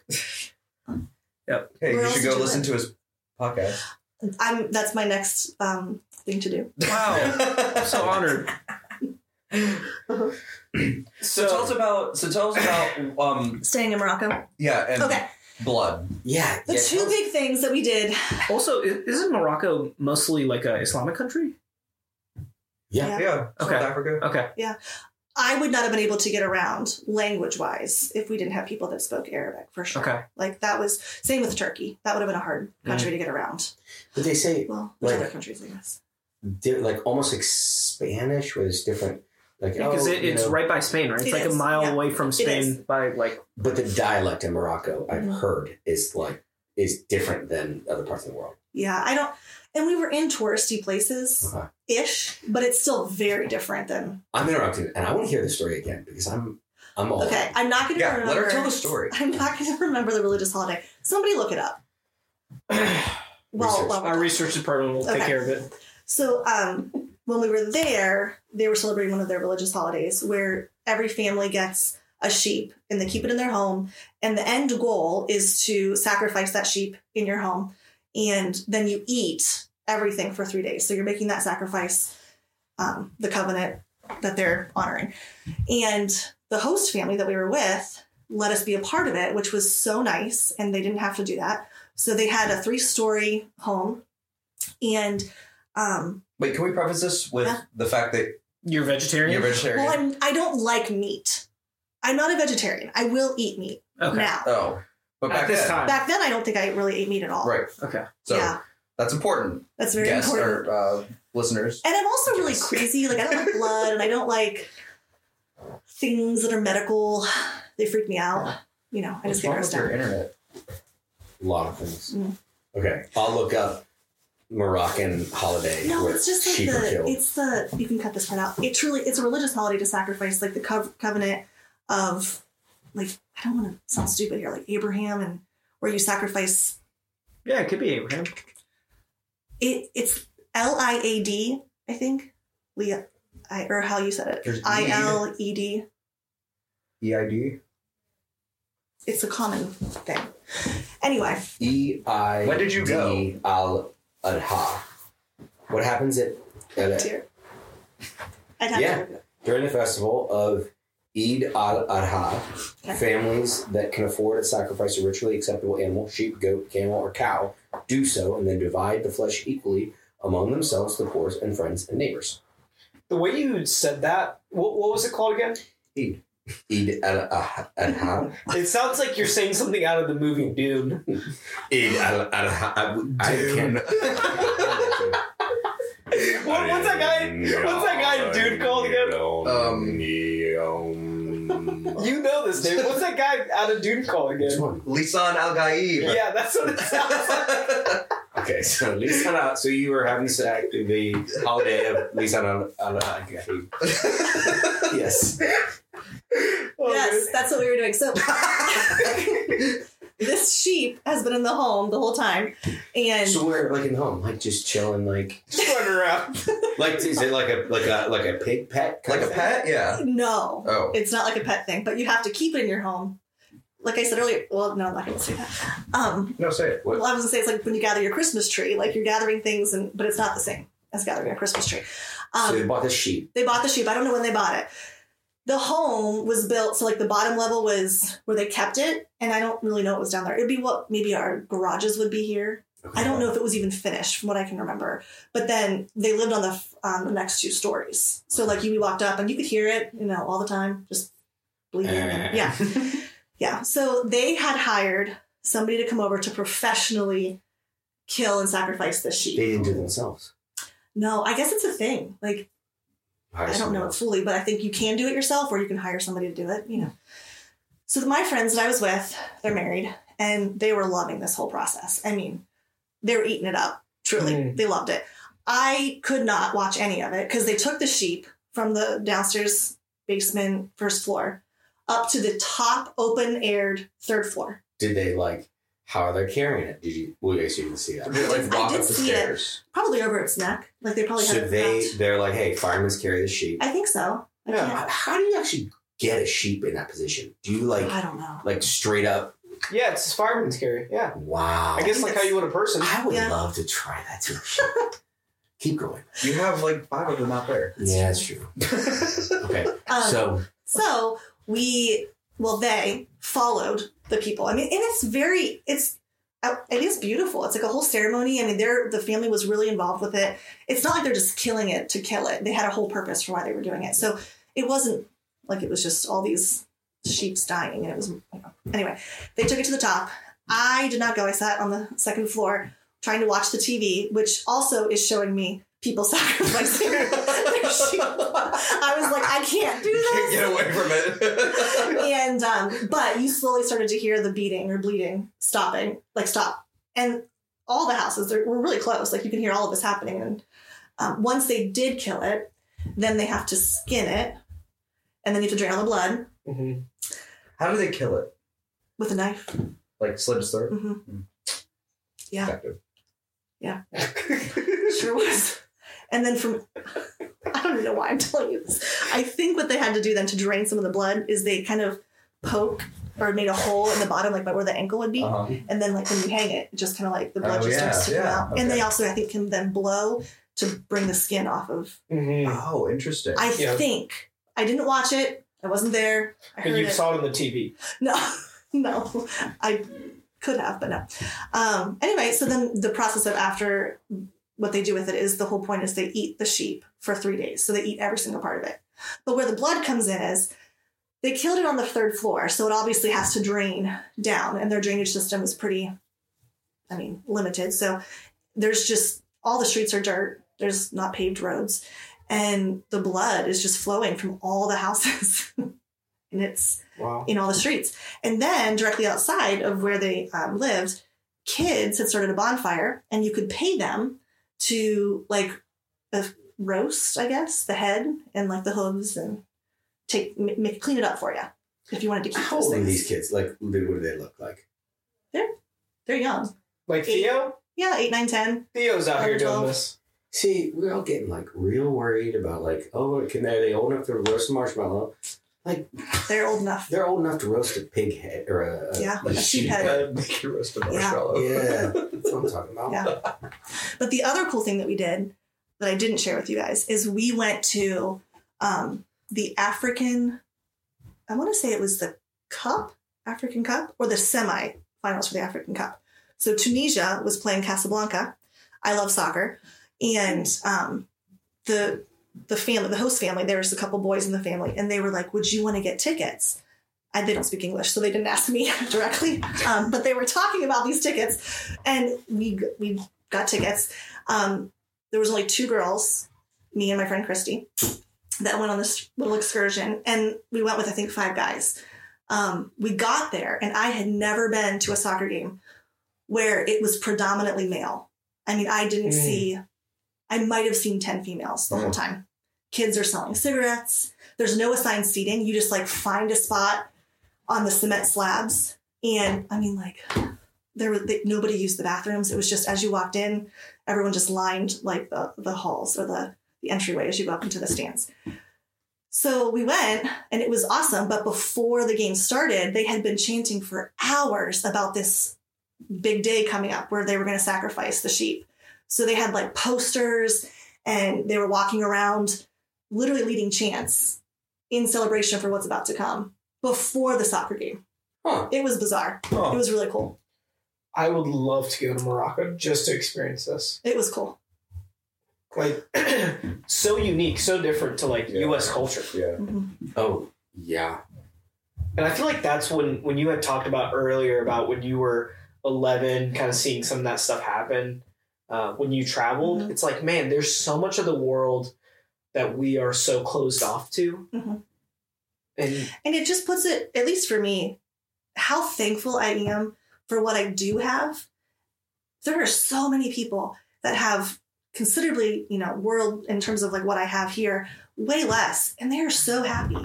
Yep. Hey, Where you else should did go you listen live? to his podcast. I'm. That's my next um, thing to do. Wow. I'm so honored. So tell us about. So tell us about. Um. Staying in Morocco. Yeah. And Okay. blood. Yeah. The yeah, two tell us- big things that we did. Also, i- isn't Morocco mostly like a Islamic country? Yeah. Yeah. Yeah. Okay. South Africa. Okay. I would not have been able to get around language wise if we didn't have people that spoke Arabic for sure. Okay. Like that was same with Turkey. That would have been a hard country to get around. But they say, Well, there's Like- other countries, I guess. di- like, almost like Spanish, where it's different. Like, Because oh, it, you it's know, right by Spain, right? It's It like is, a mile yeah. away from is. Spain by like. But the dialect in Morocco, I've Mhm. heard, is like is different than other parts of the world. Yeah, I don't. And we were in touristy places Okay. ish, but it's still very different than. I'm interrupting, and I want to hear the story again because I'm I'm all Okay, I'm not going to Yeah. remember. Let her tell the story. I'm not going to remember the religious holiday. Somebody look it up. Well, Research. while we're Our talking. research department will take Okay. care of it. So um, when we were there, they were celebrating one of their religious holidays where every family gets a sheep and they keep it in their home. And the end goal is to sacrifice that sheep in your home. And then you eat everything for three days. So you're making that sacrifice, um, the covenant that they're honoring. And the host family that we were with let us be a part of it, which was so nice. And they didn't have to do that. So they had a three story home. And um, Wait, can we preface this with Yeah. the fact that You're vegetarian? you're vegetarian? well, I'm, I don't like meat. I'm not a vegetarian. I will eat meat Okay. now. oh, but At back this then, time. Back then, I don't think I really ate meat at all. right? Okay. So yeah, that's important. that's very Guests important. or uh, listeners. And I'm also really Yes. crazy. Like, I don't like blood, and I don't like things that are medical. They freak me out. You know, I just What's get wrong grossed with your out. internet? A lot of things. Mm. Okay, I'll look up Moroccan holiday No, where it's just like sheep are the. killed. It's the. You can cut this part out. It truly. It's a religious holiday to sacrifice, like the co- covenant of like, I don't want to sound stupid here, like Abraham, and where you sacrifice. Yeah, it could be Abraham. It it's L I A D, I think. Leah, I or how you said There's it. I L E D. E I D? It's a common thing. Anyway. E I. When did you go? Al Adha. What happens at, at a, Dear. I'd have Yeah. to look it up. during the festival of Eid al Adha? Okay. Families that can afford to sacrifice a ritually acceptable animal, sheep, goat, camel, or cow, do so and then divide the flesh equally among themselves, the poor and friends and neighbors. The way you said that, what, what was it called again? Eid. Eid al Adha. It sounds like you're saying something out of the movie Dune. Eid al Adha. I, I can't. What, what's that guy? What's that guy in Dune called again? Um, You know this, David. What's that guy out of Dune called Which again? one? Lisan Al Gaib. Yeah, that's what it sounds like. Okay, so at least not out. So you were having sac- the holiday of Lisan al Adha. Yes. Oh, Yes, that's what we were doing. So this sheep has been in the home the whole time, and So we're like in home, like just chilling, like just running around. like is it like a like a like a pig pet? Like kind a of thing? pet? Yeah. no, Oh. it's not like a pet thing, but you have to keep it in your home. Like I said earlier, well, no, I'm not going to say that. Um, No, say it. What? well, I was going to say it's like when you gather your Christmas tree, like you're gathering things, and but it's not the same as gathering a Christmas tree. Um, So they bought this sheep. They bought the sheep. I don't know when they bought it. The home was built, so like the bottom level was where they kept it, and I don't really know what was down there. It'd be what maybe our garages would be here. I don't know if it was even finished from what I can remember. But then they lived on the um, the next two stories. So like you walked up and you could hear it, you know, all the time, just bleeding. And, yeah. Yeah. So they had hired somebody to come over to professionally kill and sacrifice this sheep. They didn't do it themselves. No, I guess it's a thing. Like, Hire I don't someone know it else. fully, but I think you can do it yourself or you can hire somebody to do it, you know. So my friends that I was with, they're married, and they were loving this whole process. I mean, they were eating it up, truly. Mm. They loved it. I could not watch any of it because they took the sheep from the downstairs basement first floor up to the top open-aired third floor. Did they like? How are they carrying it? Did you? Well, I guess you didn't see that. Did it, like I walk did up the see it. stairs? Probably over its neck. Like they probably So had it they wrapped. they're like, hey, firemen carry the sheep. I think so. I Yeah. can't. How, how do you actually get a sheep in that position? Do you like I don't know. like straight up? Yeah, it's fireman's carry. Yeah. Wow. I guess like how you would a person. I would Yeah. love to try that too. Keep going. You have like five of them out there. Yeah, that's true. Okay, Um, so So we, well, they followed the people. I mean, and it's very, it's, uh, it is beautiful. It's like a whole ceremony. I mean, they're, the family was really involved with it. It's not like they're just killing it to kill it. They had a whole purpose for why they were doing it. So it wasn't like it was just all these sheep's dying. And it was, you know. Anyway, they took it to the top. I did not go. I sat on the second floor trying to watch the T V, which also is showing me people sacrificing their sheep. I was like, I can't do Can't this. get away from it. And um, but you slowly started to hear the beating or bleeding stopping, like stop, and all the houses they're, were really close. Like you can hear all of this happening. And um, once they did kill it, then they have to skin it, and then you have to drain all the blood Mm-hmm. How do they kill it? with a knife. Like slit its throat? hmm Yeah. Effective. Sure was. And then from, I don't even know why I'm telling you this. I think what they had to do then to drain some of the blood is they kind of poke or made a hole in the bottom, like by where the ankle would be. Uh-huh. And then like when you hang it, it just kind of like the blood Oh, just yeah, starts to come yeah, out. And they okay. also, I think, can then blow to bring the skin off of. Mm-hmm. Oh, interesting. I Yeah. think. I didn't watch it. I wasn't there. I heard And you it. saw it on the T V. No, no. I could have, but no. Um, anyway, so then the process of after what they do with it is the whole point is they eat the sheep for three days. So they eat every single part of it. But where the blood comes in is they killed it on the third floor. So it obviously has to drain down, and their drainage system is pretty, I mean, limited. So there's just all the streets are dirt. There's not paved roads. And the blood is just flowing from all the houses. And it's Wow. in all the streets. And then directly outside of where they um, lived, kids had started a bonfire, and you could pay them to like uh, roast, I guess, the head and like the hooves and take m- make, clean it up for you. if you wanted to keep How those old are things. these kids? Like, what do they look like? They're young. Like Eight. Theo? Yeah, eight, nine, ten. Theo's out here doing twelve. this. See, we're all getting like real worried about like, oh, can they, are they old enough to roast a marshmallow? Like, They're old enough. they're old enough to roast a pig head or a, a Yeah, a a sheep head. Uh, make you roast a marshmallow. Yeah, that's what I'm talking about. Yeah. But the other cool thing that we did that I didn't share with you guys is we went to um, the African, I want to say it was the Cup, African Cup, or the semi-finals for the African Cup. So Tunisia was playing Casablanca. I love soccer. And um, the the family, the host family, there was a couple boys in the family, and they were like, would you want to get tickets? I didn't speak English, so they didn't ask me directly. Um, but they were talking about these tickets, and we we got tickets. Um, there was only two girls, me and my friend Christy, that went on this little excursion, and we went with, I think, five guys. Um, we got there, and I had never been to a soccer game where it was predominantly male. I mean, I didn't Mm. see, I might have seen ten females the whole time. Kids are selling cigarettes. There's no assigned seating. You just like find a spot on the cement slabs. And I mean, like, there was they, nobody used the bathrooms. It was just as you walked in, everyone just lined like the, the halls or the, the entryway as you go up into the stands. So we went, and it was awesome. But before the game started, they had been chanting for hours about this big day coming up where they were going to sacrifice the sheep. So they had like posters, and they were walking around literally leading chants in celebration for what's about to come before the soccer game. Huh. It was bizarre. Oh. It was really cool. I would love to go to Morocco just to experience this. It was cool. Like, so unique, so different to like Yeah. U S culture. Yeah. Oh, yeah. And I feel like that's when, when you had talked about earlier about when you were eleven, kind of seeing some of that stuff happen uh, when you traveled. Mhm. It's like, man, there's so much of the world that we are so closed off to. Mhm. And And it just puts it, at least for me, how thankful I am for what I do have. There are so many people that have considerably, you know, world in terms of like what I have here, way less. And they are so happy.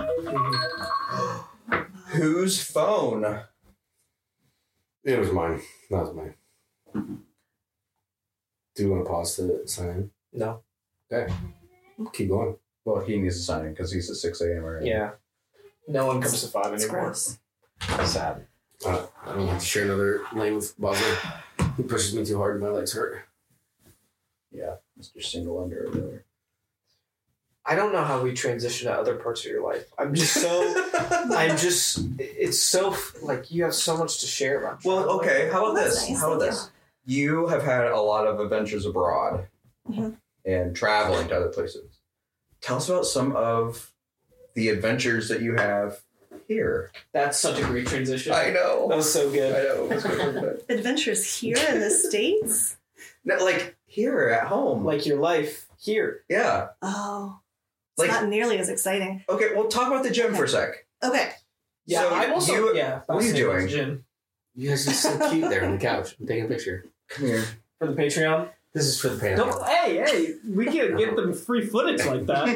Whose phone? It was mine. That was mine. Do you want to pause to sign in? no, Okay. Keep going. Well, he needs to sign in because he's at six a.m. already. yeah. No one comes to five It's anymore. gross. Sad. Uh, I don't want to share another lane with Bosley. He pushes me too hard and my legs hurt. Yeah. Mister Single Under over there. I don't know how we transition to other parts of your life. I'm just so, I'm just, it's so, like, you have so much to share about. Well, traveling. okay. How about Well, that's this? nice, How about thank this? You have had a lot of adventures abroad Mhm. and traveling to other places. Tell us about some of the adventures that you have here. That's such a great transition. I know. That was so I good. know. It was good. Adventures here in the States? No, like here at home. Like your life here. yeah. Oh, it's Like- not nearly as exciting. Okay. Well, talk about the gym for a sec. Okay. Yeah, So I'm also, you- yeah. what are you fascinated with doing? the Gym. You guys are so cute there on the couch. I'm taking a picture. Come here. For the Patreon. This is for the Don't, panel. hey, hey, we can't get them free footage like that.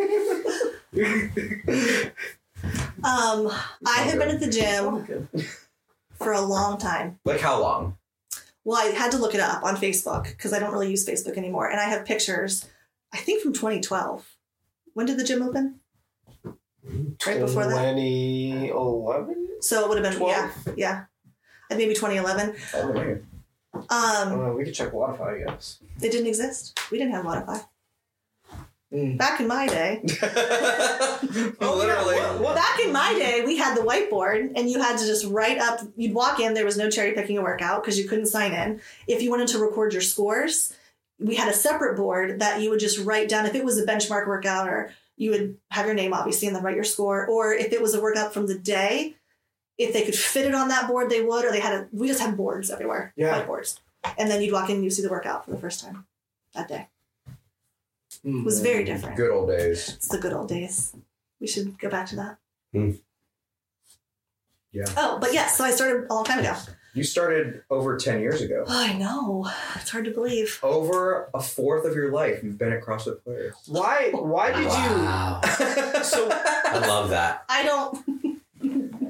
Um, I have been at the gym Okay. for a long time. Like how long? Well, I had to look it up on Facebook because I don't really use Facebook anymore. And I have pictures, I think from twenty twelve. When did the gym open? Right before that? twenty eleven? So it would have been, twelve? yeah, yeah. And maybe twenty eleven. Oh, man. I Um, don't know. We could check Wi-Fi, I guess. it didn't exist. We didn't have Wi-Fi. Mm. Back in my day, oh, literally. What- what- back in my day, we had the whiteboard and you had to just write up, you'd walk in, there was no cherry picking a workout because you couldn't sign in. If you wanted to record your scores, we had a separate board that you would just write down if it was a benchmark workout, or you would have your name obviously and then write your score, or if it was a workout from the day, if they could fit it on that board, they would, or they had a, we just had boards everywhere, Yeah. whiteboards. And then you'd walk in and you'd see the workout for the first time that day. Mm. It was very different. Good old days. It's the good old days. We should go back to that. Hmm. Yeah. Oh, but yes, so I started a long time ago. You started over ten years ago. Oh, I know. It's hard to believe. Over a fourth of your life, you've been at CrossFit Players. Why? Why did Wow. you? So I love that. I don't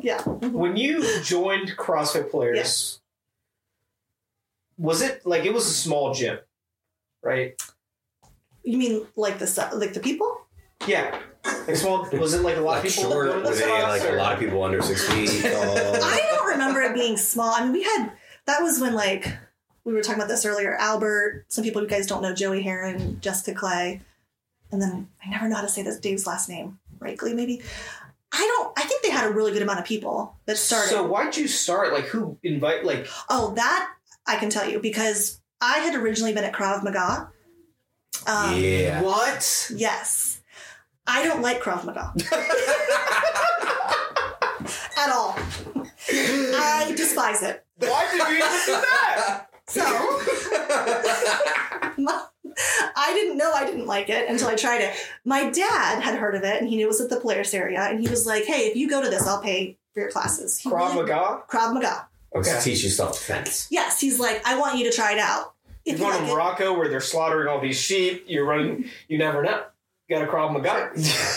Yeah. When you joined CrossFit Players, Yes. was it like it was a small gym, right? You mean like the stu- like the people? Yeah. Like small. Was it like a lot Like of people? short, that go to with this a, class, like a or- lot of people under six feet tall. I don't remember it being small. I mean, we had that was when like we were talking about this earlier. Albert, some people you guys don't know, Joey Heron, Jessica Clay, and then I never know how to say this Dave's last name. Rakely, maybe. I don't. I think they had a really good amount of people that started. So why'd you start? Like who invite? Like Oh, that I can tell you because I had originally been at Krav Maga. Um, Yeah. what? Yes. I don't like Krav Maga. At all. I despise it. Why did you even do that? So, I didn't know I didn't like it until I tried it. My dad had heard of it and he knew it was at the Polaris area and he was like, hey, if you go to this, I'll pay for your classes. He Krav really- Maga. Krav Maga. Let's Okay. teach you self-defense. Yes, he's like, I want you to try it out. You're If you going like to it, Morocco where they're slaughtering all these sheep. You're running. You never know. You got a Krav Maga.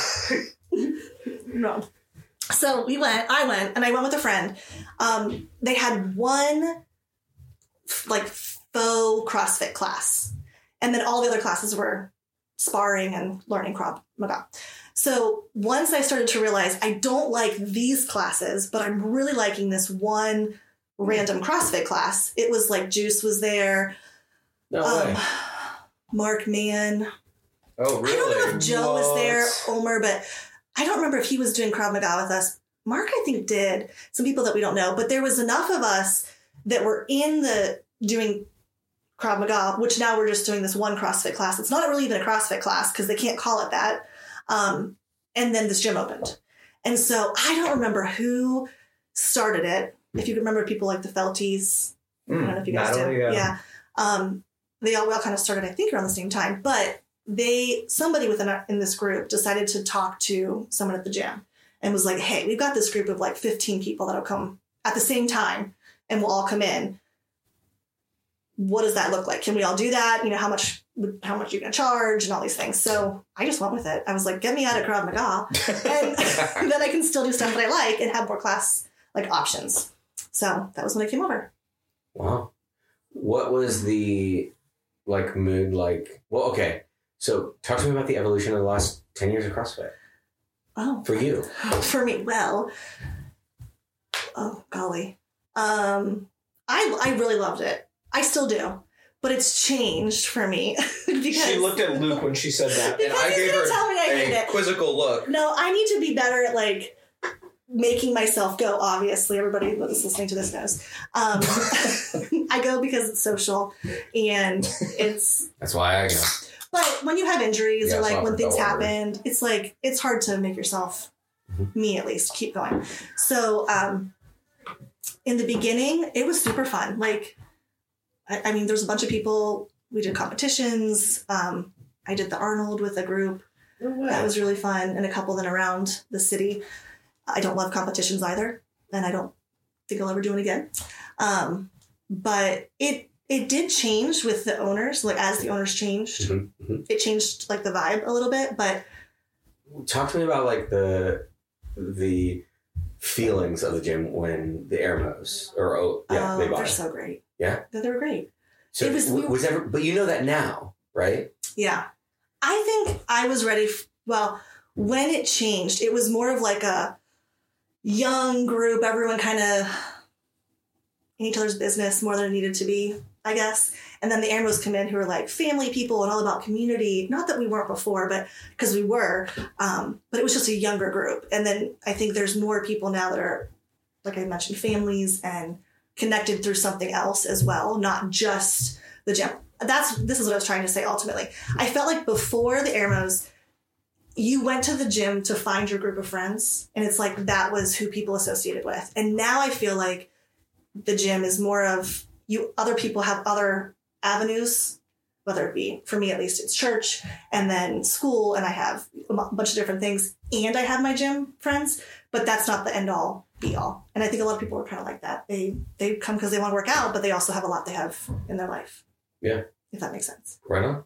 no. So we went, I went, and I went with a friend. Um, they had one like faux CrossFit class. And then all the other classes were sparring and learning Krav Maga. So once I started to realize I don't like these classes, but I'm really liking this one random CrossFit class. It was like Juice was there. No Um, way. Mark Mann. Oh, really? I don't know if Joe was there, What? Omer, but I don't remember if he was doing Krav Maga with us. Mark, I think, did. Some people that we don't know. But there was enough of us that were in the doing Krav Maga, which now we're just doing this one CrossFit class. It's not really even a CrossFit class because they can't call it that. Um, and then this gym opened. And so I don't remember who started it. If you can remember people like the Felties. I don't know if you guys Natalie, do. yeah. Yeah. Um, they all, we all kind of started, I think, around the same time. But they, somebody within our, in this group decided to talk to someone at the gym and was like, hey, we've got this group of like fifteen people that'll come at the same time and we'll all come in. What does that look like? Can we all do that? You know, how much, how much are you going to charge and all these things. So I just went with it. I was like, get me out of Krav Maga and then I can still do stuff that I like and have more class like options. So that was when I came over. Wow. What was the like mood like? Well, okay. So talk to me about the evolution of the last ten years of CrossFit Oh, for you. for me, well, oh golly, um, I I really loved it. I still do, but it's changed for me because She looked at Luke when she said that. because And I he's gave gonna her tell me I hate a it. quizzical look. No, I need to be better at like making myself go. Obviously, everybody that's listening to this knows. Um, I go because it's social and it's. That's why I go. But when you have injuries Yeah, or like soccer, when things don't worry. happened, it's like it's hard to make yourself, Mhm. me at least, keep going. So um, in the beginning, it was super fun. Like, I, I mean, there's a bunch of people. We did competitions. Um, I did the Arnold with a group. That was really fun, and a couple then around the city. I don't love competitions either, and I don't think I'll ever do it again. Um, but it it did change with the owners. Like as the owners changed, Mhm, mhm. it changed like the vibe a little bit. But Talk to me about like the the feelings of the gym when the Airmos or oh yeah oh, they bought they're it. so great. Yeah? they they were great. So it was- w- was ever, but you know that now, right? Yeah, I think I was ready. F- well, when it changed, it was more of like a young group. Everyone kind of in each other's business more than it needed to be, I guess. And then the Airmos come in who are like family people and all about community. Not that we weren't before, but because we were. Um, but it was just a younger group. And then I think there's more people now that are, like I mentioned, families and connected through something else as well, not just the gym. That's this is what I was trying to say ultimately. I felt like before the Airmos, you went to the gym to find your group of friends, and it's like that was who people associated with. And now I feel like the gym is more of you. Other people have other avenues, whether it be, for me at least, it's church and then school, and I have a m- bunch of different things, and I have my gym friends, but that's not the end all be all. And I think a lot of people are kind of like that. They they come because they want to work out, but they also have a lot they have in their life. Yeah. If that makes sense. Right on.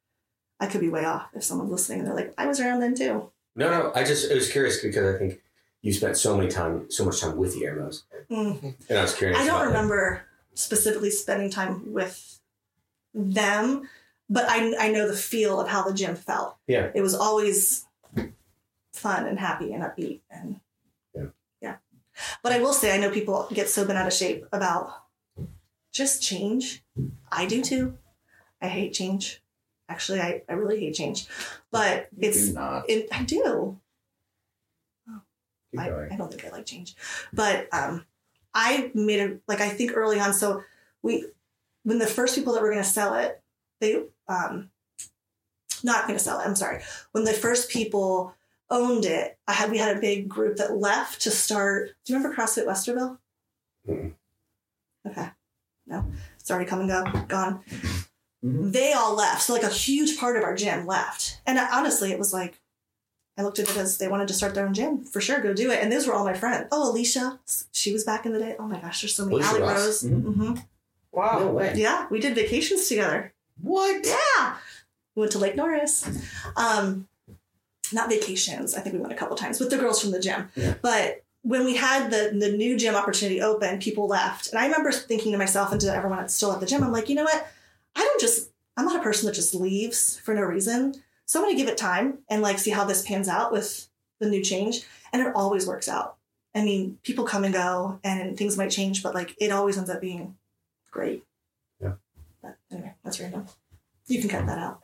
I could be way off if someone's listening and they're like, I was around then too. No, no. I just I was curious because I think you spent so many time, so much time with the Airmos. Mm. And I was curious. I don't about, remember like, specifically spending time with them, but I, I know the feel of how the gym felt. Yeah. It was always fun and happy and upbeat. And yeah. yeah. But I will say, I know people get so bent out of shape about just change. I do too. I hate change. Actually, I, I really hate change. But You it's, do not. it, I do. Keep I, going. I don't think I like change, but um, I made a like I think early on. So we, when the first people that were going to sell it, they um, not going to sell it. I'm sorry. When the first people owned it, I had we had a big group that left to start. Do you remember CrossFit Westerville? Mm-mm. Okay, no, it's already come and go, gone. Mhm. They all left, so like a huge part of our gym left, and I, honestly, it was like. I looked at it as they wanted to start their own gym. For sure, go do it. And those were all my friends. Oh, Alicia. She was back in the day. Oh my gosh, there's so many. Alicia Allie Ross. Rose. Mhm. hmm Wow. No way. Yeah, we did vacations together. What? Yeah. We went to Lake Norris. Um, not vacations. I think we went a couple times with the girls from the gym. Yeah. But when we had the, the new gym opportunity open, people left. And I remember thinking to myself and to everyone that's still at the gym, I'm like, you know what? I don't just, I'm not a person that just leaves for no reason. So I'm going to give it time and like see how this pans out with the new change. And it always works out. I mean, people come and go and things might change, but like it always ends up being great. Yeah. But anyway, that's random. You can cut that out.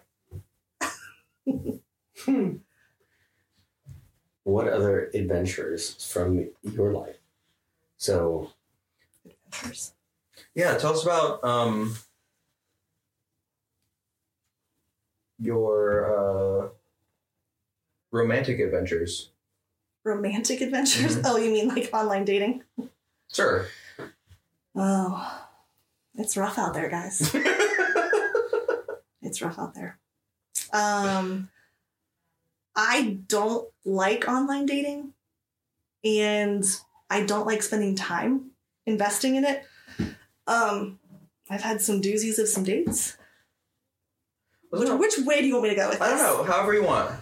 Hmm. What other adventures from your life? So, Adventures. Yeah, tell us about um, your uh, romantic adventures. Romantic adventures? Mhm. Oh, you mean like online dating? Sure. Oh, it's rough out there, guys. It's rough out there. Um, I don't like online dating, and I don't like spending time investing in it. Um, I've had some doozies of some dates. Which, which way do you want me to go with I don't this? know. However you want.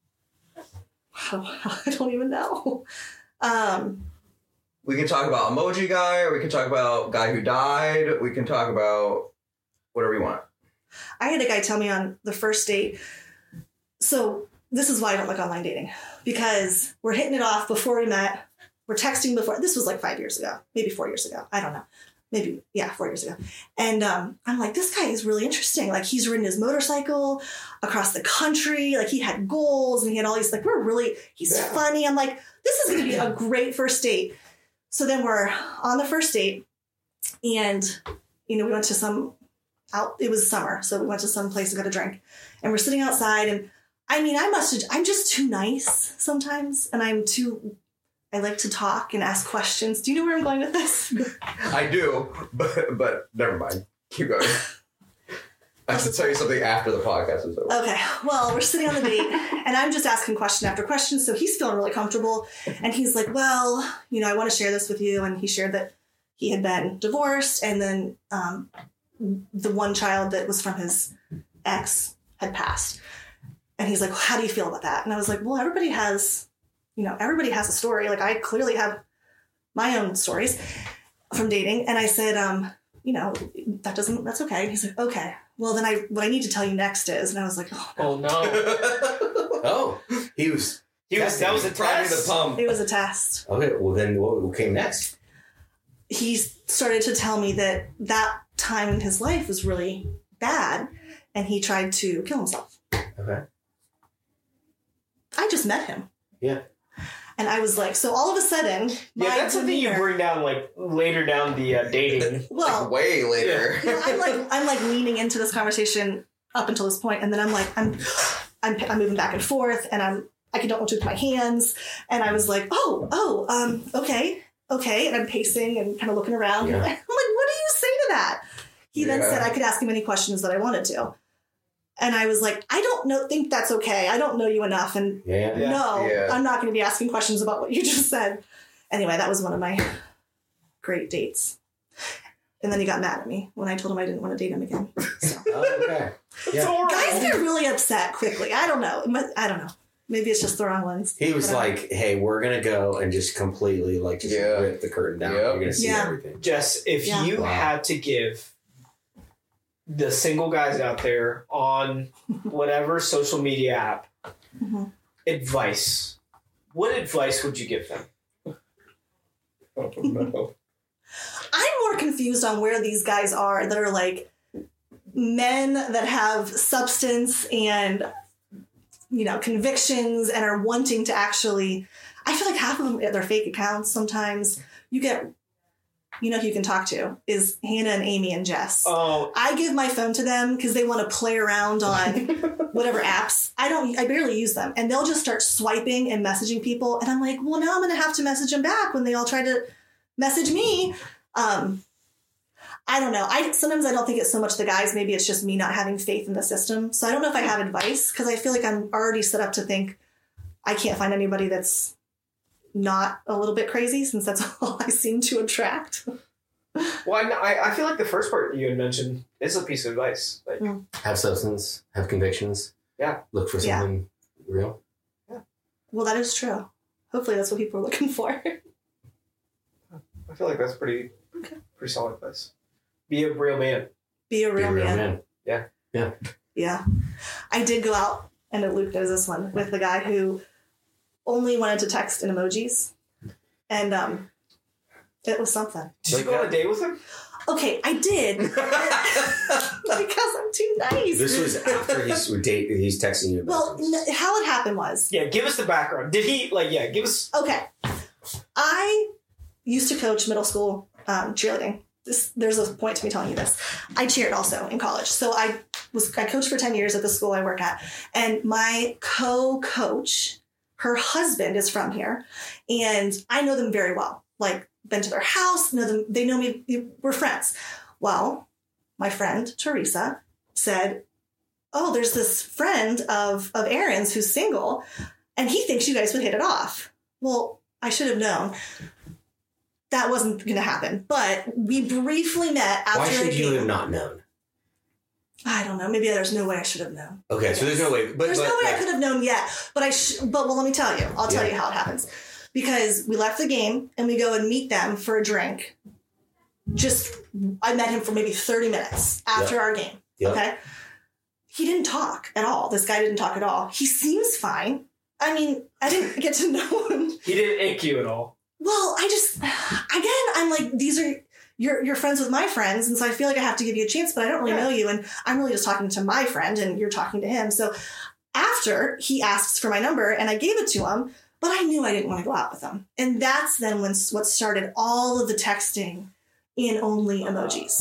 I don't even know. Um, We can talk about emoji guy, or we can talk about guy who died. We can talk about whatever you want. I had a guy tell me on the first date. So this is why I don't like online dating, because we're hitting it off before we met. We're texting before. This was like five years ago, maybe four years ago. I don't know. Maybe, yeah, four years ago. And um, I'm like, this guy is really interesting. Like he's ridden his motorcycle across the country. Like he had goals and he had all these, like, we're really, he's Yeah. funny. I'm like, this is going to be a great first date. So then we're on the first date and, you know, we went to some out, it was summer. So we went to some place to get a drink and we're sitting outside. And I mean, I must have, I'm just too nice sometimes. And I'm too, I like to talk and ask questions. Do you know where I'm going with this? I do, but but never mind. Keep going. I have to tell you something after the podcast is over. Okay, well, we're sitting on the date, and I'm just asking question after question, so he's feeling really comfortable. And he's like, well, you know, I want to share this with you. And he shared that he had been divorced, and then um, the one child that was from his ex had passed. And he's like, well, how do you feel about that? And I was like, well, everybody has, you know, everybody has a story. Like, I clearly have my own stories from dating. And I said, um, you know, that doesn't, that's okay. And he's like, okay. Well, then I, what I need to tell you next is, and I was like, oh, Oh no. oh, he was. He was that was a Priming the test. pump. it was a test. Okay, well then, what, what came next? He started to tell me that that time in his life was really bad, and he tried to kill himself. Okay. I just met him. Yeah. And I was like, so all of a sudden, Yeah, my that's something you demeanor- bring down like later down the uh, dating. Well, Like way later. you know, I'm like I'm like leaning into this conversation up until this point, and then I'm like I'm I'm, I'm moving back and forth, and I'm I don't know what to do with my hands, and I was like, oh oh um okay okay, and I'm pacing and kind of looking around. Yeah. And I'm like, what do you say to that? He then Yeah. said I could ask him any questions that I wanted to, and I was like, I don't know think that's okay. I don't know you enough, and Yeah. Yeah. no, Yeah. I'm not going to be asking questions about what you just said. Anyway, that was one of my great dates. And then he got mad at me when I told him I didn't want to date him again. So. Oh, okay. It's Yeah. horrible. Guys get really upset quickly. I don't know. It must- I don't know. Maybe it's just the wrong ones. He was Whatever. like, "Hey, we're gonna go and just completely like just Yeah. rip the curtain down. Yep. You're gonna see Yeah. everything." Jess, if Yeah. you Wow. had to give the single guys out there on whatever social media app Mhm. advice, what advice would you give them? Oh, no. I'm more confused on where these guys are that are like men that have substance and, you know, convictions and are wanting to actually. I feel like half of them, they're fake accounts sometimes. You get, you know, who you can talk to is Hannah and Amy and Jess. Oh, I give my phone to them because they want to play around on whatever apps. I don't, I barely use them. And they'll just start swiping and messaging people. And I'm like, well, now I'm going to have to message them back when they all try to message me. Um, I don't know. I sometimes I don't think it's so much the guys. Maybe it's just me not having faith in the system. So I don't know if I have advice because I feel like I'm already set up to think I can't find anybody that's not a little bit crazy since that's all I seem to attract. well, I, I feel like the first part you had mentioned is a piece of advice. Like, Have substance, have convictions. Yeah. Look for Yeah. something real. Well, that is true. Hopefully that's what people are looking for. I feel like that's pretty, Okay. pretty solid advice. Be a real man. Be a Be real, a real man. man. Yeah. I did go out, and Luke knows this one, with the guy who only wanted to text in emojis. And um, it was something. Did you go on a date with him? Okay, I did. Because I'm too nice. This was after he's date. He's texting you. Well, about this. n- how it happened was, Yeah, give us the background. Did he, like, yeah, give us. okay, I used to coach middle school um, cheerleading. This, there's a point to me telling you this. I cheered also in college. So I was I coached for ten years at the school I work at. And my co-coach, her husband is from here. And I know them very well. Like, been to their house, know them, they know me, we're friends. Well, my friend, Teresa, said, oh, there's this friend of, of Aaron's who's single, and he thinks you guys would hit it off. Well, I should have known. That wasn't going to happen. But we briefly met after Why should a you game. have not known? I don't know. Maybe there's no way I should have known. Okay, so there's no way. But There's but, no way I like, could have known yet. But I. Sh- but well, let me tell you. I'll tell Yeah. you how it happens. Because we left the game and we go and meet them for a drink. Just I met him for maybe thirty minutes after Yeah. our game. Yeah. Okay. He didn't talk at all. This guy didn't talk at all. He seems fine. I mean, I didn't get to know him. He didn't ink you at all. Well, I just again, I'm like, these are you're you're friends with my friends, and so I feel like I have to give you a chance, but I don't really Yeah. know you, and I'm really just talking to my friend, and you're talking to him. So after he asks for my number, and I gave it to him, but I knew I didn't want to go out with him, and that's then when what started all of the texting in only emojis.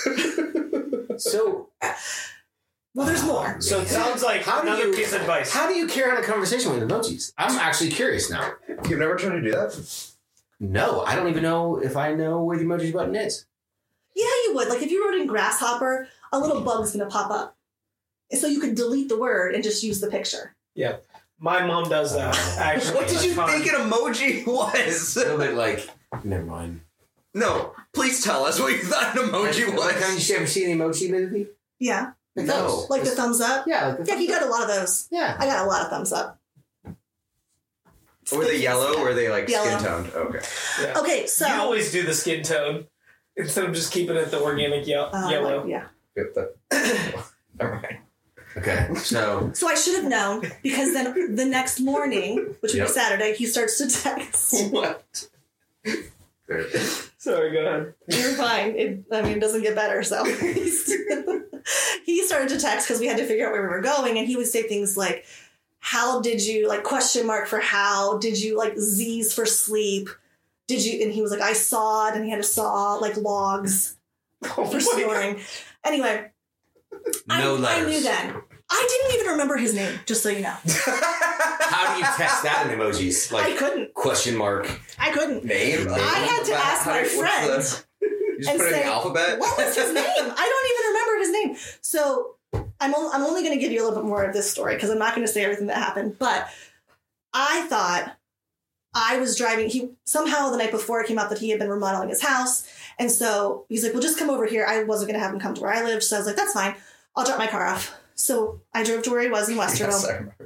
so Well, there's more. So it sounds like How do another you- piece of advice. how do you carry on a conversation with emojis? I'm actually curious now. You've never tried to do that? No, I don't even know if I know where the emoji button is. Yeah, you would. Like if you wrote in grasshopper, a little bug's gonna pop up, and so you could delete the word and just use the picture. My mom does that, actually. What did you That's think fine. an emoji was? A little bit like, never mind. No, please tell us what you thought an emoji Like, have was. you ever seen the emoji movie? Yeah, Like No. those. like the thumbs up. Yeah, like the Yeah, he got a lot of those. Yeah. I got a lot of thumbs up. Were they yellow or were they like Yellow. skin toned? Okay. Yeah. Okay, so You always do the skin tone instead of just keeping it the organic ye- Uh, yellow. like, yeah. Yep, that- All right. Okay, so So I should have known because then the next morning, which would Yep. be Saturday, he starts to text. What? Sorry, go ahead. You're fine. It, I mean, it doesn't get better. So he started to text because we had to figure out where we were going, and he would say things like, "How did you like question mark for how did you like Z's for sleep? Did you?" And he was like, "I sawed," and he had to saw like logs Oh for my snoring. Anyway, no I, letters. I knew then. I didn't even remember his name, just so you know. How do you text that in emojis? I Like couldn't. question mark. I couldn't. Name? I had to ask my friend You just and put in say, the alphabet? what was his name? I don't even remember his name. So I'm, on- I'm only going to give you a little bit more of this story because I'm not going to say everything that happened. But I thought I was driving. He somehow the night before it came out that he had been remodeling his house. And so he's like, well, just come over here. I wasn't going to have him come to where I lived. So I was like, that's fine. I'll drop my car off. So I drove to where he was in Westerville. Yes, I remember.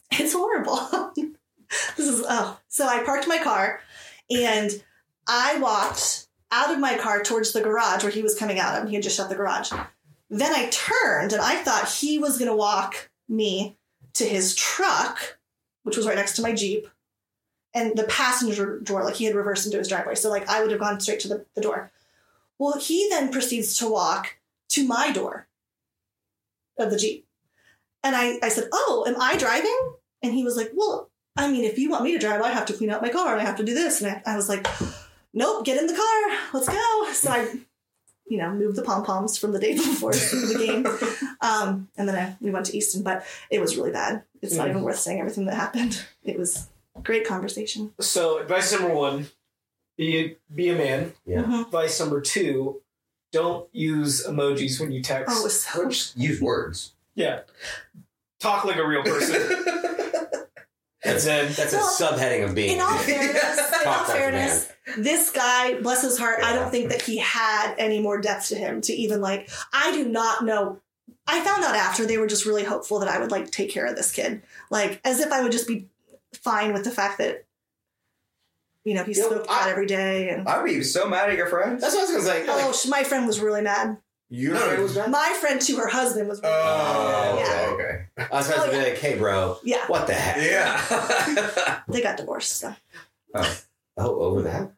It's horrible. This is, oh. So I parked my car and I walked out of my car towards the garage where he was coming out of, and he had just shut the garage. Then I turned and I thought he was going to walk me to his truck, which was right next to my Jeep, and the passenger door, like he had reversed into his driveway. So like I would have gone straight to the, the door. Well, he then proceeds to walk to my door of the Jeep. And I, I said, oh, am I driving? And he was like, well, I mean, if you want me to drive, I have to clean out my car and I have to do this. And I, I was like, nope, get in the car. Let's go. So I, you know, moved the pom-poms from the day before the game. Um, and then I, we went to Easton, but it was really bad. It's mm. not even worth saying everything that happened. It was a great conversation. So advice number one, be a, be a man. Yeah. Mm-hmm. Advice number two, don't use emojis when you text. Oh, it was so... Or just use words. Yeah. Talk like a real person. That's, then, that's well, a subheading of being. In all fairness, in all fairness, this guy, bless his heart, yeah. I don't think that he had any more depth to him to even like, I do not know. I found out after they were just really hopeful that I would like take care of this kid. Like as if I would just be fine with the fact that, you know, he you smoked pot every day. And I'd be so mad at your friends. That's what I was going to say. Oh, like, my friend was really mad. Your no, friend was mad? My friend to her husband was really oh, mad. Yeah. Okay, okay. I was supposed oh, to be yeah. like, hey, bro. Yeah. What the heck? Yeah. They got divorced, so. Oh, oh over that?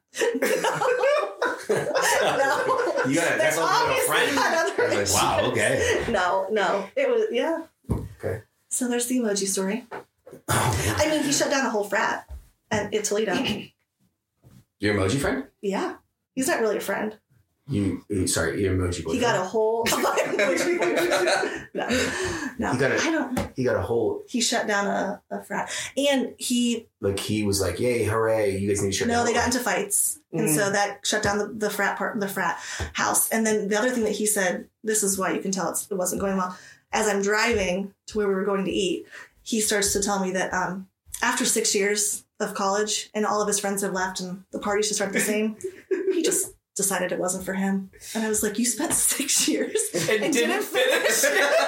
No. You got that's a little friend. I was like, wow, okay. No, no. It was, yeah. Okay. So there's the emoji story. Oh, man. I mean, he shut down a whole frat at in Toledo. Your emoji friend? Yeah. He's not really a friend. You, you sorry, your emoji boyfriend. He got a whole emoji boyfriend. No. No. He got a, I don't He got a whole He shut down a, a frat. And he like he was like, yay, hooray, you guys need to shut no, down. No, they got into fights. Mm. And so that shut down the, the frat part the frat house. And then the other thing that he said, this is why you can tell it's, it wasn't going well. As I'm driving to where we were going to eat, he starts to tell me that um, after six years of college and all of his friends have left and the parties just aren't the same, he just decided it wasn't for him. And I was like, you spent six years and, and didn't, didn't finish.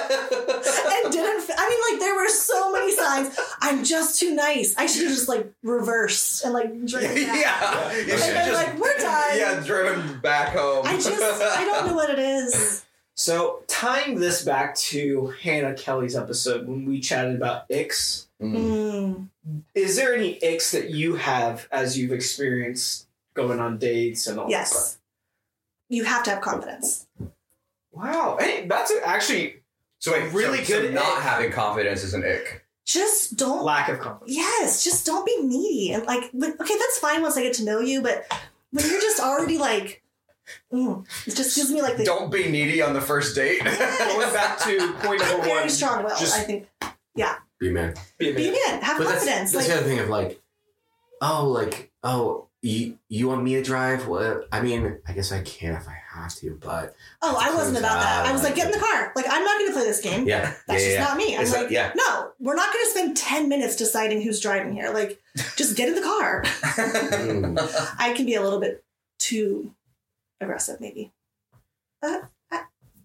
and didn't, fi- I mean, like, there were so many signs. I'm just too nice. I should have just, like, reversed and, like, driven back. Yeah. You and then, just, like, we're done. Yeah, driven back home. I just, I don't know what it is. So, tying this back to Hannah Kelly's episode when we chatted about icks, mm. is there any icks that you have as you've experienced going on dates and all yes. that stuff? You have to have confidence. Wow. Hey, that's actually so wait, really so, good. So not ick. having confidence is an ick. Just don't. Lack of confidence. Yes, just don't be needy. And like, but, okay, that's fine once I get to know you, but when you're just already like, mm, it just gives me like the. Don't be needy on the first date. Going back to point number I'm one. very strong willed, I think. Yeah. Be a man. Be a man. Be a man. Have but confidence. That's, that's like, the other thing of like, oh, like, oh, you you want me to drive? Well, I mean, I guess I can if I have to, but oh, I wasn't about that. I was like, get in the car. Like, I'm not going to play this game. Yeah, that's yeah, just yeah. not me. I'm it's like, like, yeah. no, we're not going to spend ten minutes deciding who's driving here. Like, just get in the car. mm. I can be a little bit too aggressive, maybe. Uh, uh,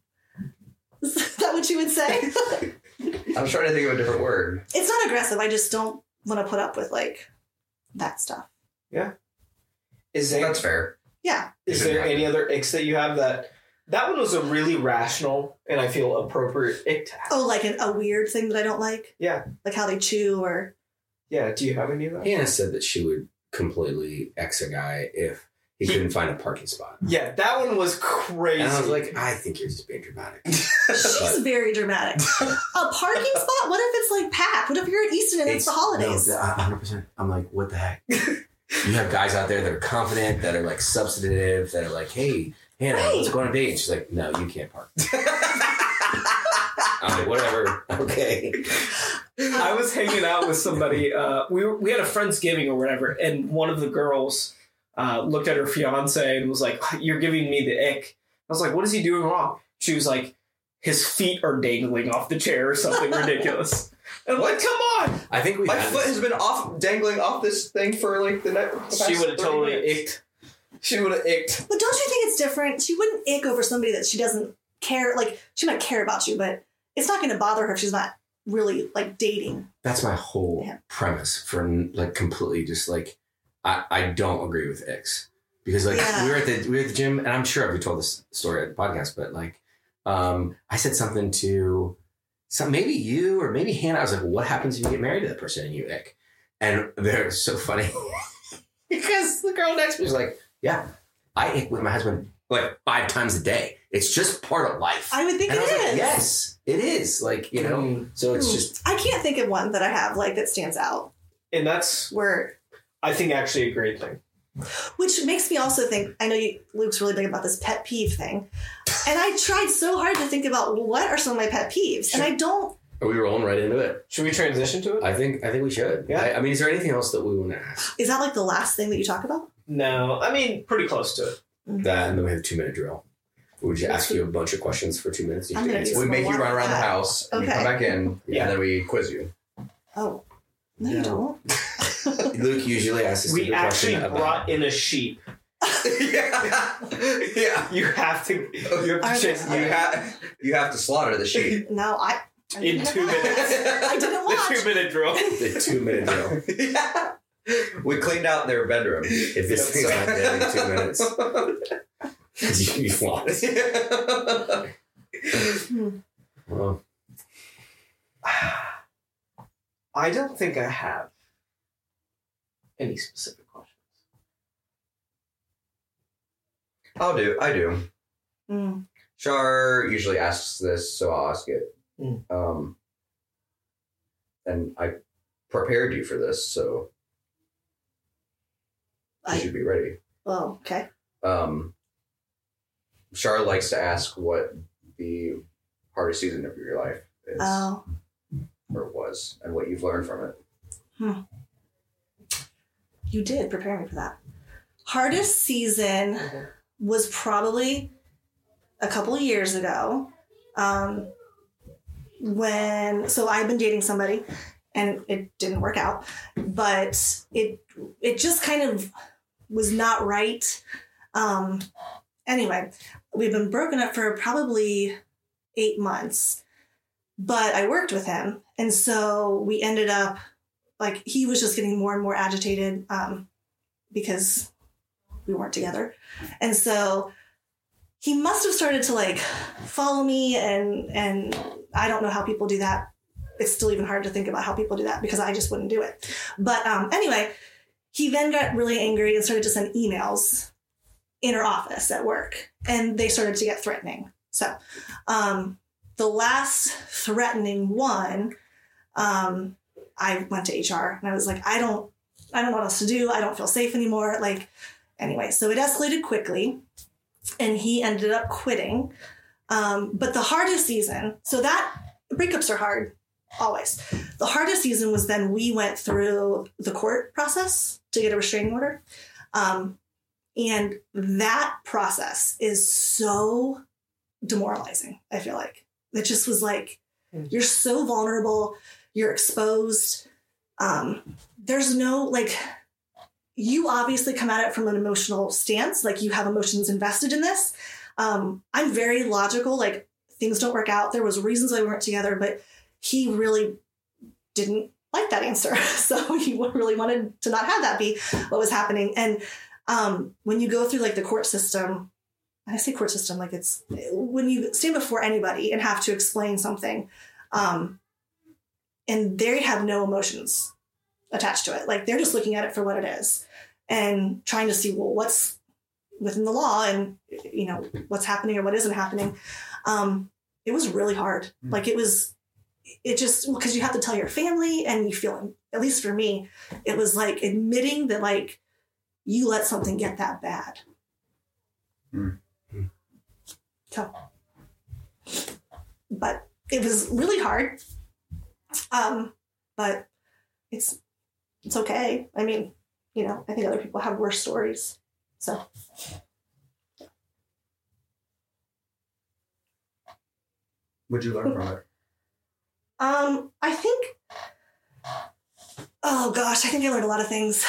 is that what you would say? I'm trying to think of a different word. It's not aggressive. I just don't want to put up with like that stuff. Yeah. Is there, well, that's fair. Yeah. Is there any other icks that you have that that one was a really rational and I feel appropriate ick to have? Oh, like an, a weird thing that I don't like? Yeah. Like how they chew or. Yeah. Do you have any of that? Hannah said that she would completely X a guy if he, he couldn't find a parking spot. Yeah, that one was crazy. And I was like, I think you're just being dramatic. She's but, very dramatic. A parking spot? What if it's like packed? What if you're at Easton and it's, it's the holidays? No, one hundred percent. I'm like, what the heck? You have guys out there that are confident, that are like substantive, that are like, hey, Hannah, right. let's go on a date. And she's like, no, you can't park. I'm like, whatever. Okay. I was hanging out with somebody. Uh, we were, we had a Friendsgiving or whatever, and one of the girls uh, looked at her fiance and was like, you're giving me the ick. I was like, what is he doing wrong? She was like, his feet are dangling off the chair or something ridiculous. And I'm like, come on! I think we my foot this. has been off dangling off this thing for like the next. She would have totally minutes. icked. She would have icked. But don't you think it's different? She wouldn't ick over somebody that she doesn't care. Like, she might care about you, but it's not going to bother her if she's not really like dating. That's my whole Yeah. premise for like completely just like I, I don't agree with Ix because like Yeah. we were at the we were at the gym and I'm sure I've told this story at the podcast, but like um, I said something to some maybe you or maybe Hannah. I was like, what happens if you get married to that person and you ick? And they're so funny because the girl next to me was like, yeah, I ick with my husband like five times a day. It's just part of life. I would think and it I was is. like, yes, it is. Like, you know, Mm. so it's Hmm. just I can't think of one that I have like that stands out. And that's, Where, I think, actually a great thing. which makes me also think. I know you, Luke's really big about this pet peeve thing, and I tried so hard to think about well, what are some of my pet peeves, and I don't. are we rolling right into it? Should we transition to it? I think I think we should. Yeah. I, I mean, is there anything else that we want to ask? Is that like the last thing that you talk about? No, I mean, pretty close to it. That and then we have a two minute drill. Would you ask you a bunch of questions for two minutes? You I'm have to gonna do answer. We some make you more run like around the that. house, and you Okay. come back in, Yeah. and then we quiz you. Oh, no, No. you don't. Luke usually asks us We a actually question about. brought in a sheep. yeah, yeah. You have to. You have to Are chase there- You have you have to slaughter the sheep. No, I. I in didn't two watch. minutes. I didn't The watch. two minute drill. The two minute drill. yeah. We cleaned out their bedroom. If this thing's not dead in two minutes, you've lost. Hmm. Well, I don't think I have any specific questions. I'll do. I do. Mm. Char usually asks this, so I'll ask it. Mm. Um, and I prepared you for this, so you I, should be ready. oh, okay. Um, Char likes to ask what the hardest season of your life is, Oh, or was, and what you've learned from it. you did prepare me for that. Hardest season was probably a couple of years ago. Um, when so I've been dating somebody, and it didn't work out, but it it just kind of was not right. Um, anyway, we've been broken up for probably eight months, but I worked with him, and so we ended up like he was just getting more and more agitated um, because we weren't together, and so he must have started to like follow me, and and I don't know how people do that. It's still even hard to think about how people do that because I just wouldn't do it. But um, anyway, he then got really angry and started to send emails in our office at work, and they started to get threatening. So um, the last threatening one, um, I went to H R and I was like, I don't, I don't know what else to do. I don't feel safe anymore. Like, anyway, so it escalated quickly, and he ended up quitting. Um, but the hardest season, so that breakups are hard. Always. The hardest season was then we went through the court process to get a restraining order. Um, and that process is so demoralizing, I feel like. It just was like, you're so vulnerable, you're exposed. Um, there's no, like, you obviously come at it from an emotional stance, like you have emotions invested in this. Um, I'm very logical, like things don't work out. There was reasons why we weren't together, but he really didn't like that answer. So he really wanted to not have that be what was happening. And um, when you go through like the court system, and I say court system, like it's when you stand before anybody and have to explain something, um, and they have no emotions attached to it. Like they're just looking at it for what it is and trying to see, well, what's within the law and, you know, what's happening or what isn't happening. Um, it was really hard. Like it was, it just, because you have to tell your family and you feel, at least for me, it was like admitting that like you let something get that bad. Mm. So, but it was really hard. Um, but it's, it's okay. I mean, you know, I think other people have worse stories. So. What'd you learn from it? Um, I think, oh gosh, I think I learned a lot of things.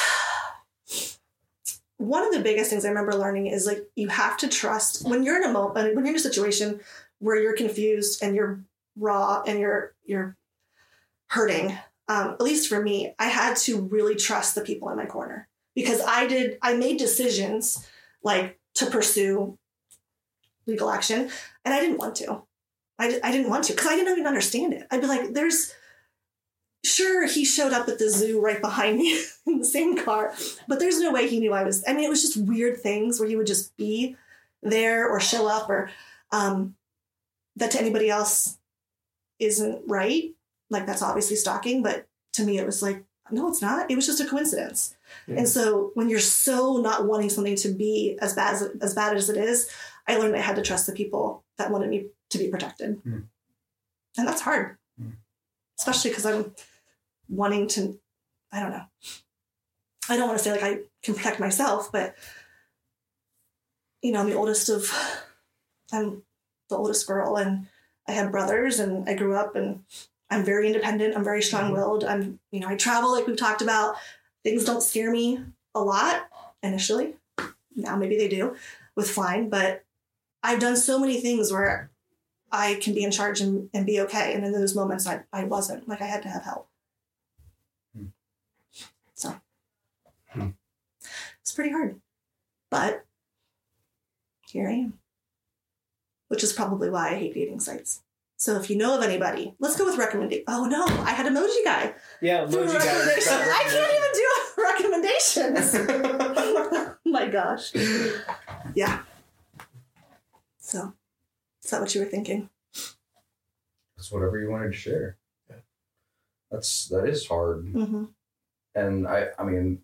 One of the biggest things I remember learning is like, you have to trust when you're in a moment, when you're in a situation where you're confused and you're raw and you're, you're hurting, um, at least for me, I had to really trust the people in my corner because I did, I made decisions like to pursue legal action and I didn't want to. I, I didn't want to because I didn't even understand it. I'd be like, there's, sure, he showed up at the zoo right behind me in the same car, but there's no way he knew I was, I mean, it was just weird things where he would just be there or show up or um, that to anybody else isn't right. Like that's obviously stalking, but to me it was like, no, it's not. It was just a coincidence. Yeah. And so when you're so not wanting something to be as bad as, as bad as it is, I learned I had to trust the people that wanted me to be protected. Mm. And that's hard, mm. especially because I'm wanting to, I don't know. I don't want to say like I can protect myself, but you know, I'm the oldest of, I'm the oldest girl and I have brothers and I grew up and I'm very independent. I'm very strong-willed. I'm, you know, I travel like we've talked about. Things don't scare me a lot initially. Now maybe they do with flying, but I've done so many things where I can be in charge and, and be okay. And in those moments I, I wasn't. Like I had to have help. Hmm. So hmm. It's pretty hard. But here I am. Which is probably why I hate dating sites. So if you know of anybody, let's go with recommendation. Oh no, I had Emoji Guy. Yeah, Emoji Guy. I can't even do recommendations. Oh my gosh. Yeah. So, is that what you were thinking? That's whatever you wanted to share. Yeah. That's that is hard. Mm-hmm. And I, I mean,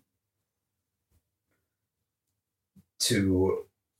to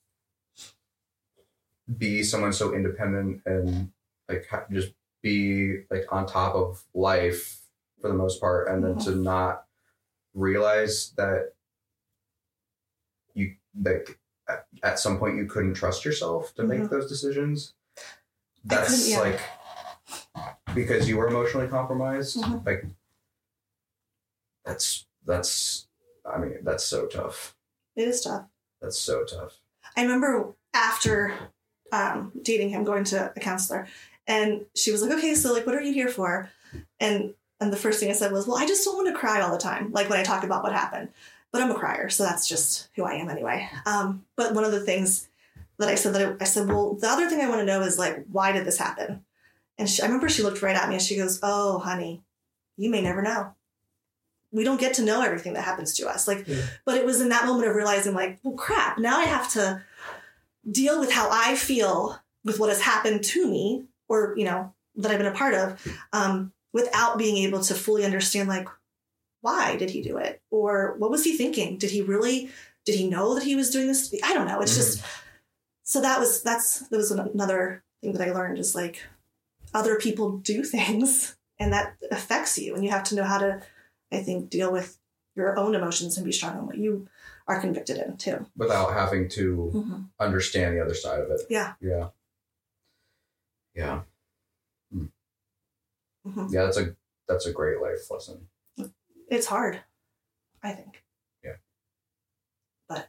be someone so independent and like just be like on top of life for the most part, and then mm-hmm. to not realize that you like at, at some point you couldn't trust yourself to mm-hmm. make those decisions. That's yeah. like because you were emotionally compromised. Mm-hmm. Like that's that's I mean that's so tough. It is tough. That's so tough. I remember after um, dating him, going to a counselor. And she was like, okay, so like, what are you here for? And and the first thing I said was, well, I just don't want to cry all the time. Like when I talk about what happened, but I'm a crier. So that's just who I am anyway. Um, but one of the things that I said that I, I said, well, the other thing I want to know is like, why did this happen? And she, I remember she looked right at me and she goes, oh, honey, you may never know. We don't get to know everything that happens to us. Like, yeah. But it was in that moment of realizing like, well, crap, now I have to deal with how I feel with what has happened to me, or, you know, that I've been a part of, um, without being able to fully understand, like, why did he do it? Or what was he thinking? Did he really, did he know that he was doing this? I don't know. It's mm-hmm. just, so that was, that's, that was another thing that I learned is like, other people do things and that affects you. And you have to know how to, I think, deal with your own emotions and be strong in what you are convicted in too. Without having to mm-hmm. understand the other side of it. Yeah. Yeah. Yeah. Hmm. Mm-hmm. Yeah, that's a that's a great life lesson. It's hard, I think. Yeah. But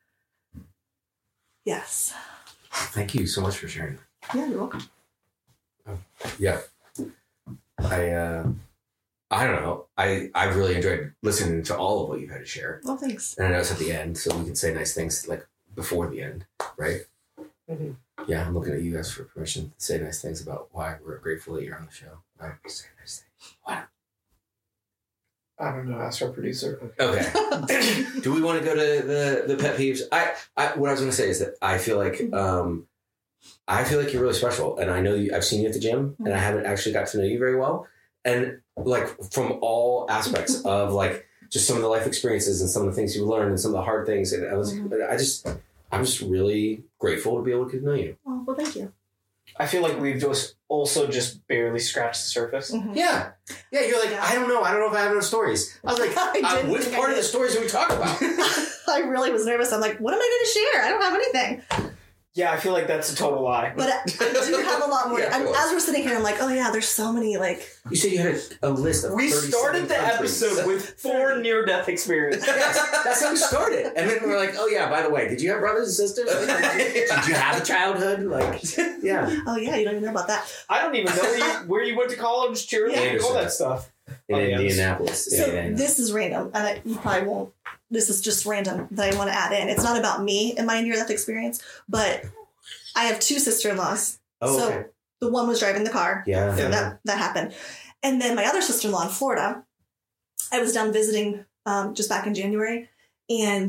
yes. Thank you so much for sharing. Yeah, you're welcome. Oh, yeah. I uh I don't know. I I really enjoyed listening to all of what you've had to share. Well, thanks. And I know it's at the end, so we can say nice things like before the end, right? Mm-hmm. Yeah, I'm looking at you guys for permission to say nice things about why we're grateful that you're on the show. Why don't you say nice things? Why not? I don't know. Ask our producer. Okay. Do we want to go to the, the pet peeves? I, I what I was going to say is that I feel like um, I feel like you're really special, and I know you. I've seen you at the gym, and I haven't actually got to know you very well, and like from all aspects of like just some of the life experiences and some of the things you learned and some of the hard things, and I was I just. I'm just really grateful to be able to know you. Oh, well, thank you. I feel like we've just also just barely scratched the surface. Mm-hmm. Yeah. Yeah, you're like, I don't know. I don't know if I have enough stories. I was like, I uh, which part of the stories do we talk about? I really was nervous. I'm like, what am I going to share? I don't have anything. Yeah, I feel like that's a total lie. But I, I do have a lot more. Yeah, as we're sitting here, I'm like, oh yeah, there's so many like... You said you had a, a list of We started the countries. Episode with four near-death experiences. Yes, that's how we started. And then we're like, oh yeah, by the way, did you have brothers and sisters? Did you, did you have a childhood? Like, yeah. Oh yeah, you don't even know about that. I don't even know where you, where you went to college, cheerleading, all that stuff. In Oh, yeah. Indianapolis. So yeah, yeah. this is random, and I, you probably won't. This is just random that I want to add in. It's not about me and my near-death experience, but I have two sister-in-laws. Oh, so okay. the one was driving the car. Yeah. So that that happened, and then my other sister-in-law in Florida. I was down visiting um, just back in January, and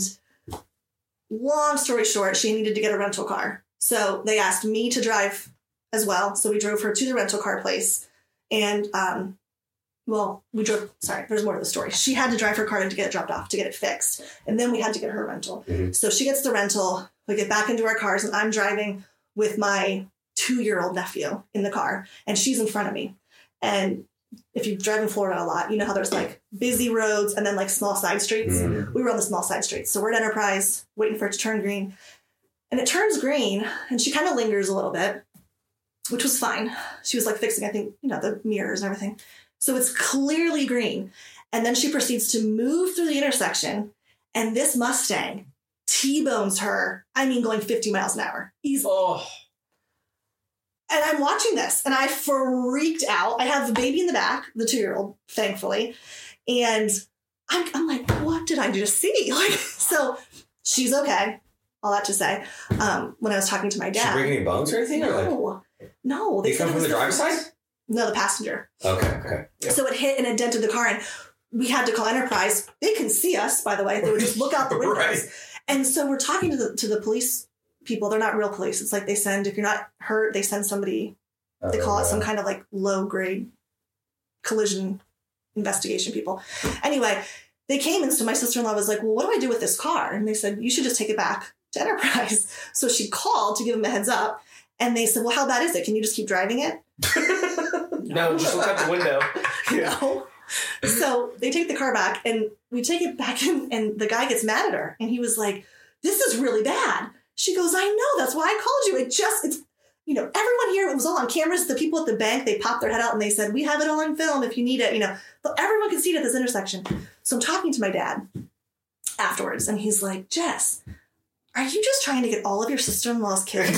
long story short, she needed to get a rental car. So they asked me to drive as well. So we drove her to the rental car place, and um, well, we drove. Sorry, there's more to the story. She had to drive her car to get it dropped off to get it fixed, and then we had to get her a rental. Mm-hmm. So she gets the rental. We get back into our cars, and I'm driving with my two-year-old nephew in the car, and she's in front of me. And if you've driven Florida a lot, you know how there's like busy roads and then like small side streets. Mm-hmm. We were on the small side streets. So we're at Enterprise waiting for it to turn green. And it turns green and she kind of lingers a little bit, which was fine. She was like fixing, I think, you know, the mirrors and everything. So it's clearly green. And then she proceeds to move through the intersection, and this Mustang T-bones her. I mean, going fifty miles an hour. Easily. Oh. And I'm watching this, and I freaked out. I have the baby in the back, the two-year-old, thankfully. And I'm, I'm like, what did I just see? Like, so she's okay. All that to say, um, when I was talking to my Did dad. she bring any bones or anything? Or like, No. No. they said come it from was the driver's side? No, the passenger. Okay, okay. Yep. So it hit and it dented the car, and we had to call Enterprise. They can see us, by the way. They would just look out the windows. Right. And so we're talking to the to the police people. They're not real police. It's like they send, if you're not hurt, they send somebody, they call Oh, it some yeah. kind of like low grade collision investigation people. Anyway, they came, and so my sister-in-law was like, well, what do I do with this car? And they said, you should just take it back to Enterprise. So she called to give them a heads up, and they said, well, how bad is it? Can you just keep driving it? No, just look out the window. Yeah. No. So they take the car back, and we take it back in, and the guy gets mad at her, and he was like, this is really bad. She goes, I know, that's why I called you. It just, it's, you know, everyone here, it was all on cameras. The people at the bank, they popped their head out and they said, we have it all on film if you need it, you know, but everyone can see it at this intersection. So I'm talking to my dad afterwards, and he's like, Jess, are you just trying to get all of your sister-in-law's killed?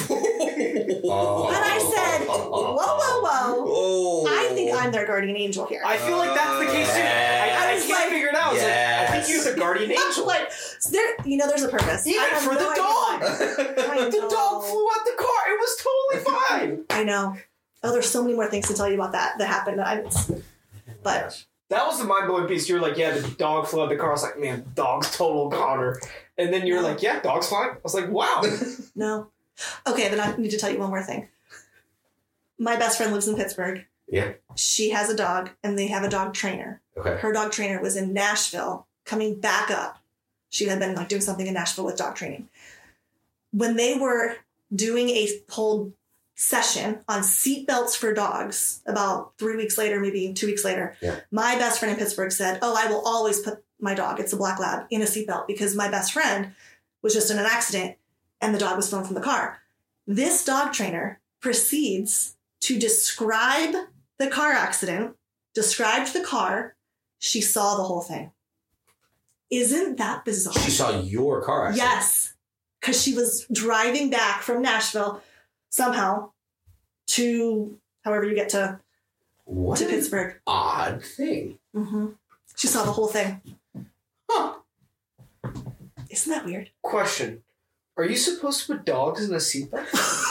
Oh. And I said, whoa, whoa, whoa. Oh. I think I'm their guardian angel here. I feel like that's the case too. I, I, I I was can't like- figure it out. I was like, I think Yes. you're the guardian angel. Like, there, you know, there's a purpose. I Even have for no the idea dog. why. I The know. dog flew out the car. It was totally fine. I know. Oh, there's so many more things to tell you about that that happened. I, but That was the mind-blowing piece. You were like, yeah, the dog flew out the car. I was like, man, dog's total goner. And then you're like, yeah, dog's fine. I was like, wow. no. Okay, then I need to tell you one more thing. My best friend lives in Pittsburgh. Yeah. She has a dog, and they have a dog trainer. Okay. Her dog trainer was in Nashville coming back up. She had been like doing something in Nashville with dog training. When they were doing a whole session on seatbelts for dogs about three weeks later, maybe two weeks later, Yeah. my best friend in Pittsburgh said, oh, I will always put my dog, it's a black lab, in a seatbelt because my best friend was just in an accident and the dog was thrown from the car. This dog trainer proceeds to describe the car accident, described the car. She saw the whole thing. Isn't that bizarre? She saw your car accident. Yes, because she was driving back from Nashville somehow to however you get to, What to an Pittsburgh. odd thing. hmm She saw the whole thing. Huh. Isn't that weird? Question. Are you supposed to put dogs in a seatbelt?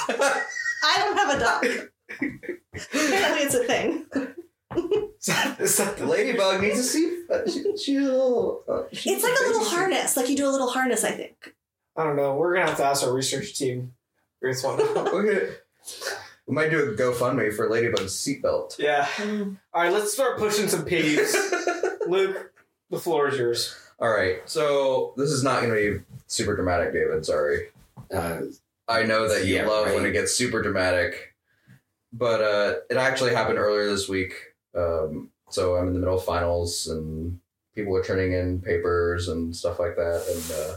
I don't have a dog. Apparently it's a thing. Is that, is that The the ladybug needs a seat. Uh, she, she a little, uh, she It's needs like a little baby seat. harness. Like you do a little harness, I think. I don't know. We're going to have to ask our research team. It's one. Okay. We might do a GoFundMe for Ladybug's seatbelt. Yeah. Mm. All right, let's start pushing some peeves. Luke, the floor is yours. All right, so this is not going to be super dramatic, David. Sorry. Uh, I know that you Yeah, love when right. it gets super dramatic, but uh, it actually happened earlier this week. Um, so I'm in the middle of finals, and people are turning in papers and stuff like that. And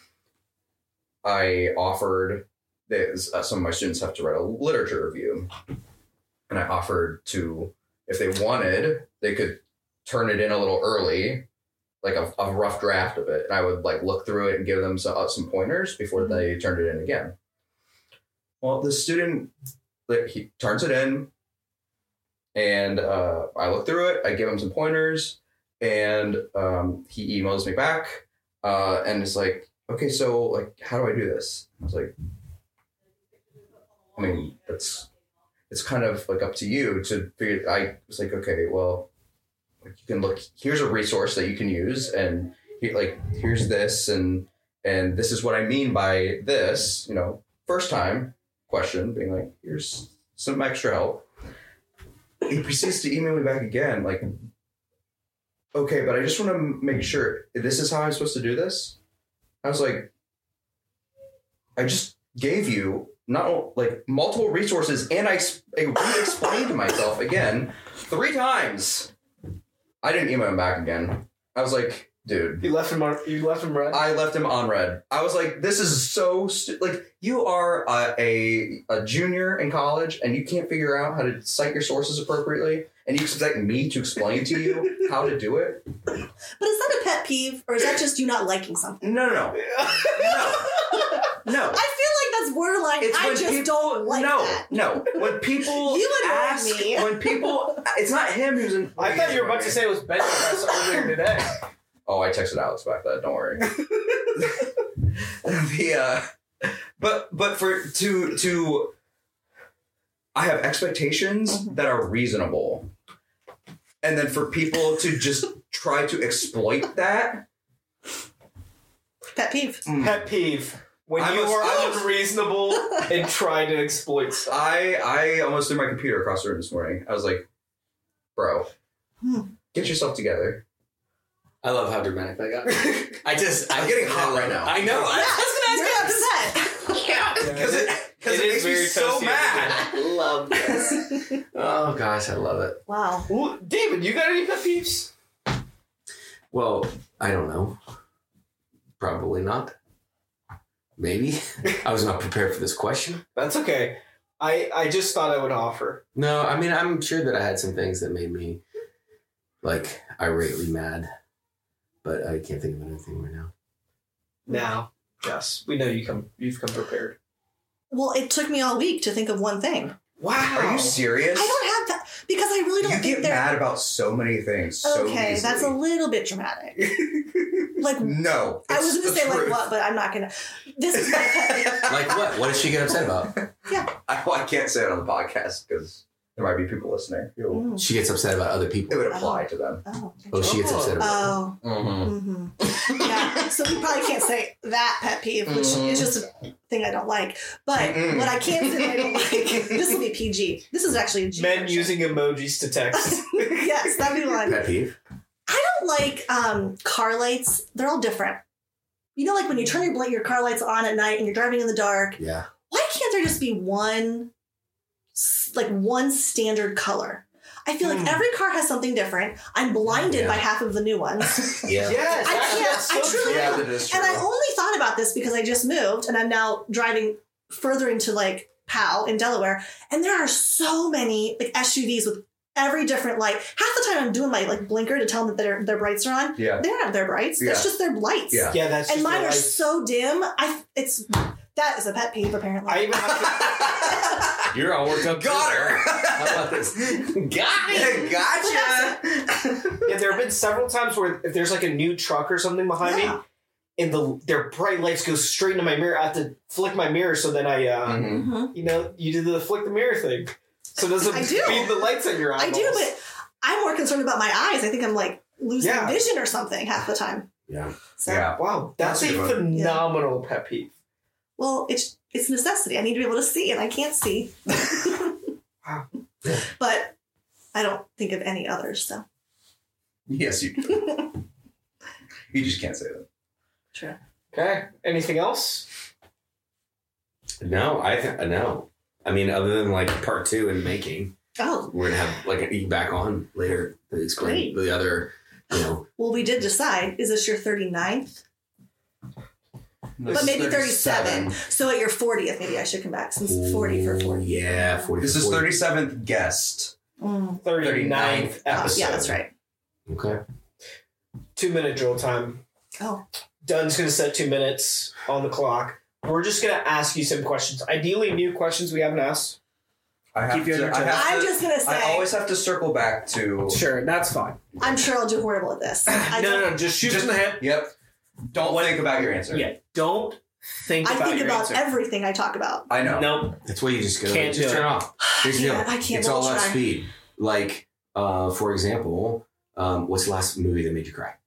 uh, I offered that uh, some of my students have to write a literature review, and I offered to, if they wanted, they could turn it in a little early, like a, a rough draft of it, and I would like look through it and give them some, uh, some pointers before Mm-hmm. they turned it in again. Well, the student, like, he turns it in, and uh, I look through it. I give him some pointers, and um, he emails me back, uh, and it's like, okay, so like, how do I do this? I was like, I mean, that's it's kind of like up to you to figure. I was like, okay, well, like you can look. Here's a resource that you can use, and he, like here's this, and and this is what I mean by this. You know, first time question being like, here's some extra help. He proceeds to email me back again, like, okay, but I just want to make sure this is how I'm supposed to do this. I was like, I just gave you not like multiple resources, and I, I re-explained myself again three times. I didn't email him back again. I was like, dude, You left him on. You left him red. I left him on red. I was like, this is so stu- like you are a, a a junior in college and you can't figure out how to cite your sources appropriately, and you expect me to explain to you how to do it. But is that a pet peeve, or is that just you not liking something? No, no, no, no, no. I feel like that's borderline. It's I when just people, don't like no, that. no. When people You annoy ask, me. when people, it's not him who's in. I thought you were about to say it was Ben earlier today. Oh, I texted Alex back that. Don't worry. the uh, but but for to to, I have expectations Mm-hmm. that are reasonable, and then for people to just try to exploit that. Pet peeve. Pet peeve. When I'm you a- are I'm a- unreasonable and try to exploit stuff. I I almost threw my computer across the room this morning. I was like, bro, Hmm. get yourself together. I love how dramatic that got. I just, I'm getting hot right now. I know. Yeah, I, you're upset. Because it, because it, It is makes me very so toasty. mad. I love this. Oh gosh, I love it. Wow. Well, David, you got any pet peeves? Well, I don't know. Probably not. Maybe. I was not prepared for this question. That's okay. I, I just thought I would offer. No, I mean, I'm sure that I had some things that made me, like, irately mad. But I can't think of anything right now. Now, yes, we know you come. You've come prepared. Well, it took me all week to think of one thing. Wow. Are you serious? I don't have that because I really don't You think get they're mad about so many things. So okay. easily. That's a little bit dramatic. Like No. I was it's going to the say like truth. what, but I'm not going to. This is my pet peeve. Like what? What does she get upset about? I, well, I can't say it on the podcast because there might be people listening. who- Mm. She gets upset about other It people. would apply to them. Oh. Oh, she gets upset about Oh. Mm-hmm. Mm-hmm. Yeah. So we probably can't say that pet peeve, which Mhm. is just a thing I don't like. But Mm-mm. what I can say I don't like, this will be P G. This is actually a G. Men version. using emojis to text. Yes, that'd be one. pet peeve. I don't like um, car lights. They're all different. You know, like when you turn your bl- your car lights on at night and you're driving in the dark. Yeah. Why can't there just be one, s- like one standard color? I feel Hmm. like every car has something different. I'm blinded Yeah. by half of the new ones. Yeah. Yes, I actually, can't- that's I so truly- true. Yeah, that is true. And I only thought about this because I just moved and I'm now driving further into like Powell in Delaware. And there are so many like S U Vs with every different light. Half the time I'm doing my like blinker to tell them that their their brights are on. Yeah. They're not their brights. Yeah. That's just their lights. Yeah. Yeah, that's And just mine the are lights. so dim. I it's that is a pet peeve apparently. I even have You're all worked up. Got her. How about this? Got it. Gotcha. to, yeah, there have been several times where if there's like a new truck or something behind Yeah. me, and the their bright lights go straight into my mirror, I have to flick my mirror so then I, uh, Mhm. Mhm. you know, you do the flick the mirror thing, so it doesn't I do. feed the lights on your I eyeballs. do, but I'm more concerned about my eyes. I think I'm like losing Yeah. vision or something half the time. Yeah. So Yeah. Wow, that's, That's a a good one. phenomenal pet peeve. well, it's it's necessity. I need to be able to see, and I can't see. Wow. But I don't think of any others. So Yes, you do. You just can't say that. sure. Okay, anything else? No, I think no. I mean, other than like part two in making, Oh we're gonna have like an E back on later to explain Great. the other. You know, well, we did decide. Is this your thirty-ninth? But maybe thirty-seven. So at your fortieth, maybe I should come back since forty for forty. Yeah, forty. This for is forty. thirty-seventh guest. Mm. thirty-ninth Oh, episode. yeah, that's right. Okay. two minute drill time. Oh. Dunn's going to set two minutes on the clock. We're just going to ask you some questions. Ideally, new questions we haven't asked. I have Keep you to, on I your have I'm to- just gonna say. I always have to circle back to. Sure, that's fine. I'm sure I'll do horrible at this. I no, don't- no, no, just shoot Just- from the hip. Yep. Don't What- think about your answer. Yeah, don't think I about think your about answer. everything I talk about. I know. Nope. That's why you just go. Can't just do turn it. off. Here's the I deal. can't- I can't It's all roll about try. speed. Like, uh, for example, um, what's the last movie that made you cry?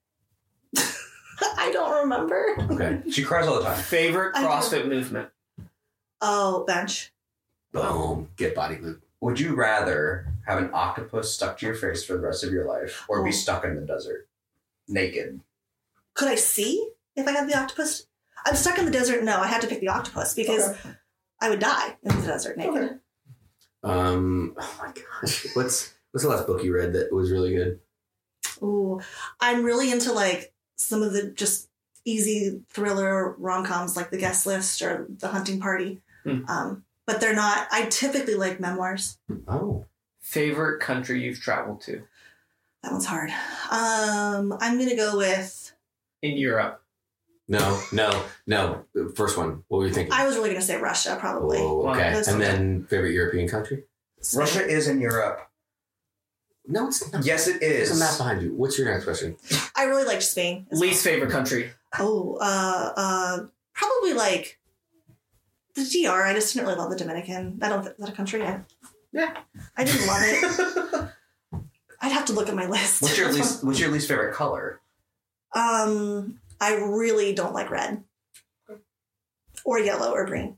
I don't remember. Okay. She cries all the time. Favorite I do. CrossFit movement? Oh, bench. Boom. Get body glue. Would you rather have an octopus stuck to your face for the rest of your life or be Oh. stuck in the desert naked? Could I see if I had the octopus? I'm stuck in the desert. No, I had to pick the octopus because I would die in the desert naked. Okay. Um. Oh my gosh. What's What's the last book you read that was really good? Ooh, I'm really into like some of the just easy thriller rom coms like The Guest List or The Hunting Party. Hmm. Um, but they're not. I typically like memoirs. Oh. Favorite country you've traveled to? That one's hard. Um, I'm gonna go with. In Europe. No. No. No. First one. What were you thinking? I was really gonna say Russia, probably. Oh, okay. Those And ones. then favorite European country? Russia is in Europe. No, it's not. Yes, it There's is. a map behind you. What's your next question? I really liked Spain. as Least favorite country? well. Oh, uh, uh, probably like the D R. I just didn't really love the Dominican. I don't. Is that a country? I, Yeah. I didn't love it. I'd have to look at my list. What's your least What's your least favorite color? Um, I really don't like red or yellow or green.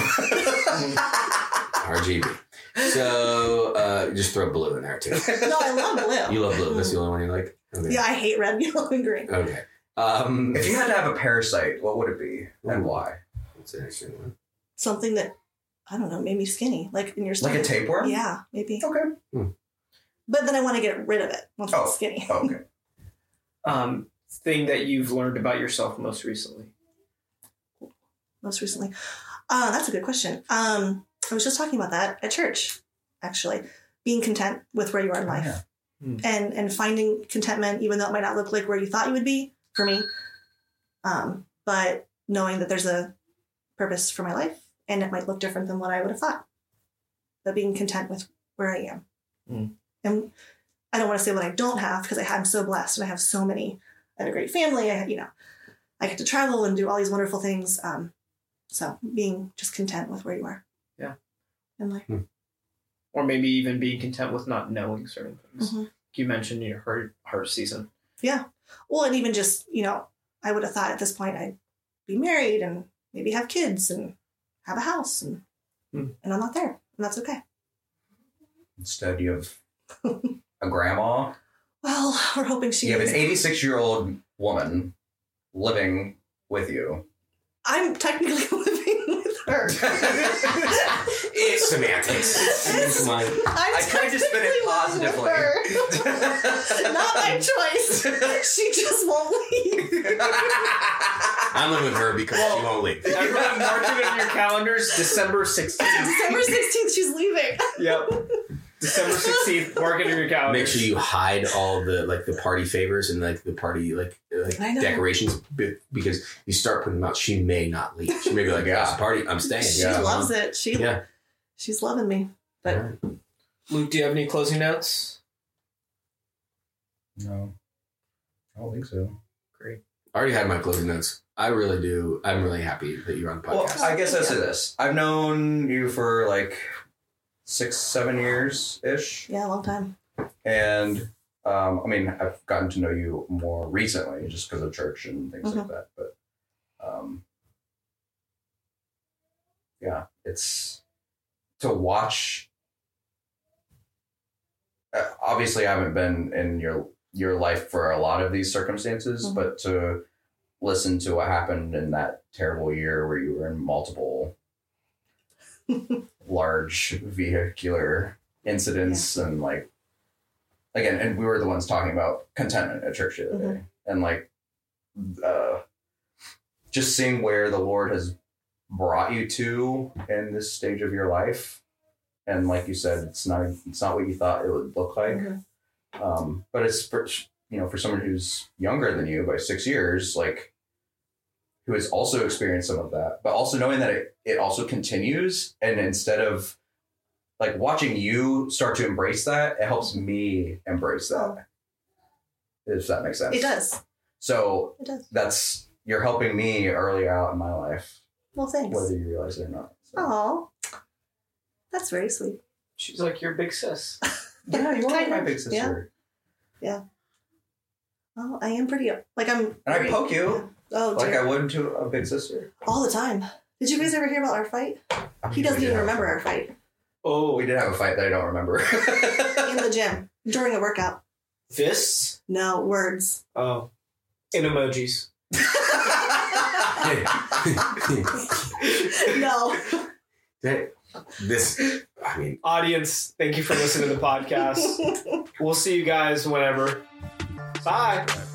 R G B. So uh, just throw blue in there too. No, I love blue. You love blue. That's the only one you like. Okay. Yeah, I hate red, yellow, and green. Okay. Um, If you had to have a parasite, what would it be and Ooh. why? What's an interesting one? Something that I don't know made me skinny, like in your Like stomach. a tapeworm? Yeah, maybe. Okay. But then I want to get rid of it once Oh. it's skinny. Oh, okay. Um, thing that you've learned about yourself most recently? Most recently, uh, that's a good question. Um, I was just talking about that at church, actually, being content with where you are in life, Yeah. Hmm. and and finding contentment, even though it might not look like where you thought you would be. For me, um, but knowing that there's a purpose for my life, and it might look different than what I would have thought. But being content with where I am, Hmm. and I don't want to say what I don't have because I I'm so blessed and I have so many. I have a great family. I you know, I get to travel and do all these wonderful things. Um, so being just content with where you are. Yeah. In life. Or maybe even being content with not knowing certain things. Mhm. You mentioned your heart, heart season. Yeah. Well, and even just, you know, I would have thought at this point I'd be married and maybe have kids and have a house and Hmm. and I'm not there. And that's okay. Instead, you have a grandma. Well, we're hoping she You have is. an eighty-six-year-old woman living with you. I'm technically living with her. It's semantics. Come on. I'm I tried to spin it technically living with her. Not my choice. She just won't leave. I'm living with her because she won't leave. Everyone mark it on your calendars, December sixteenth. December sixteenth, she's leaving. Yep. December sixteenth, mark it on your calendars. Make sure you hide all the like the party favors and like the party like like I know. decorations be- because you start putting them out. She may not leave. She may be like, "Yeah, it's a party. I'm staying." She Yeah, loves it. She Yeah. she's loving me. But Alright. Luke, do you have any closing notes? No. I don't think so. Great. I already had my closing notes. I really do. I'm really happy that you're on the Well, podcast. I guess I'll say this. I've known you for like six, seven years ish. yeah, a long time. And um, I mean, I've gotten to know you more recently just because of church and things like Mhm. that. But um, yeah, it's to watch. Uh, obviously, I haven't been in your your life for a lot of these circumstances, Mhm. but to listen to what happened in that terrible year where you were in multiple large vehicular incidents and like again, and we were the ones talking about contentment at church the other day, and like uh, just seeing where the Lord has brought you to in this stage of your life, and like you said, it's not it's not what you thought it would look like, Mhm. um, but it's you you know, for someone who's younger than you by six years, like, who has also experienced some of that, but also knowing that it, it also continues. And instead of like watching you start to embrace that, it helps me embrace that. If that makes sense. It does. So It does. that's, you're helping me early out in my life, Well, thanks. whether you realize it or not. So. Oh, that's very sweet. She's like your big sis. Yeah, you are Kind my of, big sister. Oh, I am pretty, like I'm. And I very- poke you Oh, like dear. I would to a big sister. All the time. Did you guys ever hear about our fight? I mean, He doesn't we did even have- remember our fight Oh, We did have a fight that I don't remember. in the gym during a workout. fists? No words. Oh, in emojis. No. That- this, I mean, Audience, thank you for listening to the podcast. We'll see you guys whenever. Bye.